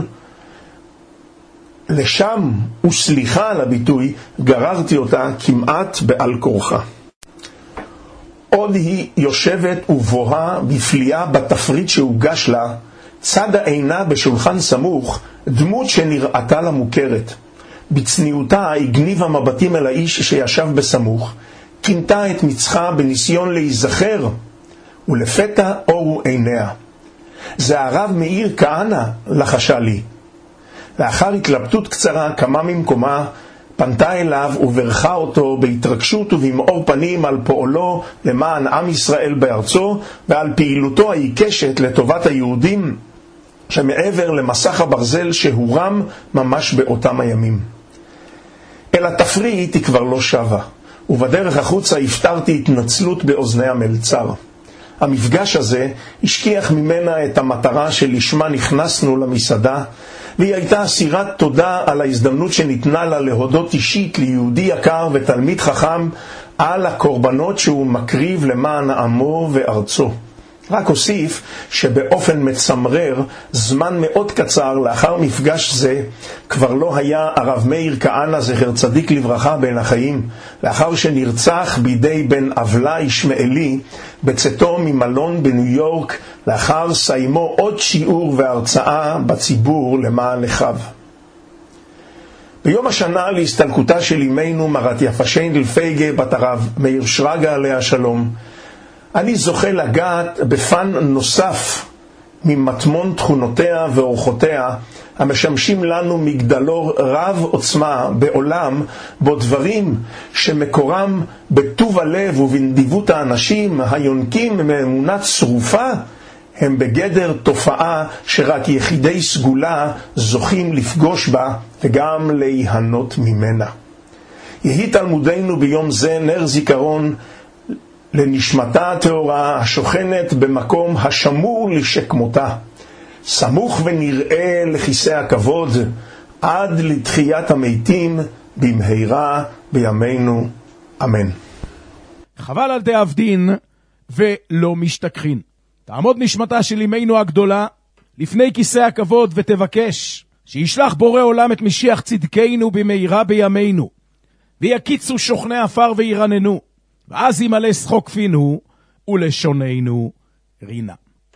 לשם, וסליחה על הביטוי, גררתי אותה כמעט בעל כורחה. עוד היא יושבת ובוהה בפליאה בתפריט שהוגש לה, צד העינה בשולחן סמוך, דמות שנראתה לה מוכרת. בצניעותה הגניבה מבטים אל האיש שישב בסמוך, כינתה את מצחה בניסיון להיזכר, ולפתע אורו עיניה. זה הרב מאיר כהנא, לחשה לי. לאחר התלבטות קצרה קמה ממקומה, פנתה אליו וברכה אותו בהתרגשות ובמאור פנים על פועלו למען עם ישראל בארצו ועל פעילותו העיקשת לטובת היהודים שמעבר למסך הברזל שהורם ממש באותם הימים. אל התפריט היא כבר לא שווה, ובדרך החוצה הפתרתי התנצלות באוזני המלצר. המפגש הזה השכיח ממנה את המטרה שלשמה נכנסנו למסעדה, והיא הייתה אסירת תודה על ההזדמנות שניתנה לה להודות אישית ליהודי יקר ותלמיד חכם על הקורבנות שהוא מקריב למען עמו וארצו. רק אוסיף שבאופן מצמרר, זמן מאוד קצר לאחר מפגש זה, כבר לא היה הרב מאיר כהנא זכר צדיק לברכה בין החיים, לאחר שנרצח בידי בן אבלה ישמעאלי בצאתו ממלון בניו יורק, לאחר סיימו עוד שיעור והרצאה בציבור למען אחיו. ביום השנה להסתלקותה של אמנו מרת יפה שיינדל פייגה בת הרב מאיר שרגא עליה שלום, אני זוכה לגעת בפן נוסף ממטמון תכונותיה ואורחותיה המשמשים לנו מגדלור רב עוצמה בעולם בו דברים שמקורם בטוב הלב ובנדיבות האנשים היונקים מאמונה צרופה הם בגדר תופעה שרק יחידי סגולה זוכים לפגוש בה וגם להיהנות ממנה. יהי תלמודנו ביום זה נר זיכרון לנשמתה הטהורה השוכנת במקום השמור לשכמותה, סמוך ונראה לכיסא הכבוד עד לתחיית המתים במהרה בימינו אמן. חבל על דאבדין ולא משתכחין. תעמוד נשמתה של אמנו הגדולה לפני כיסא הכבוד ותבקש שישלח בורא עולם את משיח צדקנו במהרה בימינו, ויקיצו שוכני עפר וירננו, ואז ימלא שחוק פינו ולשוננו רינה.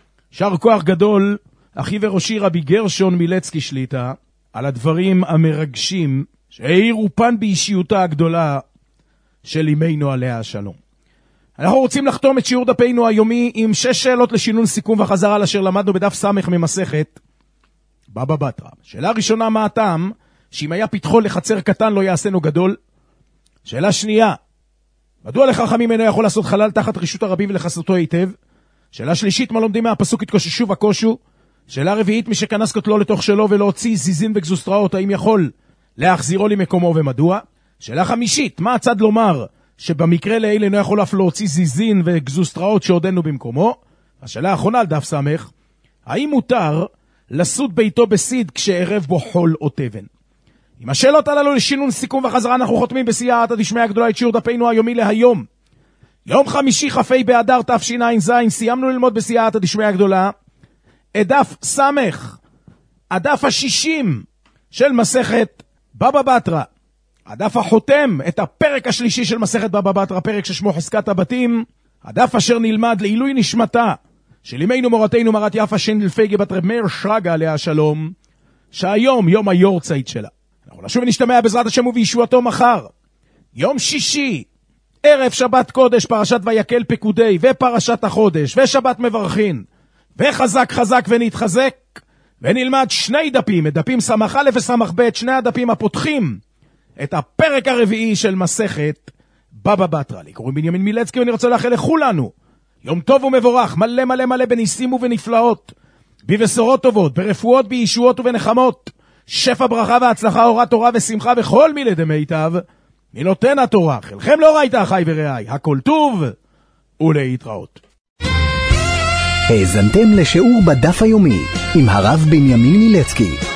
שר כוח גדול אחי וראשי רבי גרשון מילצקי שליטה על הדברים המרגשים שהאירו פן באישיותה הגדולה של אמנו עליה השלום. אנחנו רוצים לחתום את שיעור דפנו היומי עם 6 שאלות לשינון סיכום וחזרה לאשר למדנו בדף סמך ממסכת בבא בתרא. שאלה ראשונה, מה הטעם שאם היה פתחו לחצר קטן לא יעשנו גדול? שאלה שנייה, מדוע לחכמים אינו יכול לעשות חלל תחת רשות הרבים ולחסותו היטב? שאלה שלישית, מה לומדים מהפסוק התקוששו וקושו? שאלה רביעית, מי שכנס קוטלו לתוך שלו ולהוציא זיזין וגזוסטראות, האם יכול להחזירו למקומו ומדוע? שאלה חמישית, מה הצד לומר שבמקרה לאלה אינו יכול אף להוציא זיזין וגזוסטראות שעודנו במקומו? השאלה האחרונה על דף סמך, האם מותר לסוד ביתו בסיד כשערב בו חול או תבן? עם השאלות הללו לשינון סיכום וחזרה אנחנו חותמים בסייעתא דשמיא הגדולה את שיעור דפנו היומי להיום. יום חמישי כ"ה באדר תשע"ז, סיימנו ללמוד בסייעתא דשמיא הגדולה את דף סמך, הדף ה-60 של מסכת בבא בתרא, הדף החותם את הפרק השלישי של מסכת בבא בתרא, פרק ששמו חזקת הבתים, הדף אשר נלמד לעילוי נשמתה של אמנו מורתנו מרת יפה שיינדל פייגה בת רב מאיר שרגא עליה השלום, שהיום יום היורצייט שלה. אנחנו נשוב ונשתמע בעזרת השם ובישועתו מחר, יום שישי, ערב שבת קודש, פרשת ויקל פקודי ופרשת החודש ושבת מברכין, וחזק חזק ונתחזק, ונלמד 2 דפים, את דפים סמך א' וסמך ב', 2 הדפים הפותחים את הפרק הרביעי של מסכת בבא בתרא. לי קוראים בנימין מילצקי, ואני רוצה לאחל לכולנו יום טוב ומבורך, מלא מלא מלא בניסים ובנפלאות, בבשורות טובות, ברפואות, בישועות ובנחמות, שפע ברכה והצלחה, אורת תורה ושמחה וכל מילי דמיטב מנותן התורה. חלכם לא ראית אחי ורעי, הכל טוב ולהתראות. האזנתם לשיעור בדף היומי עם הרב בנימין מילצקי.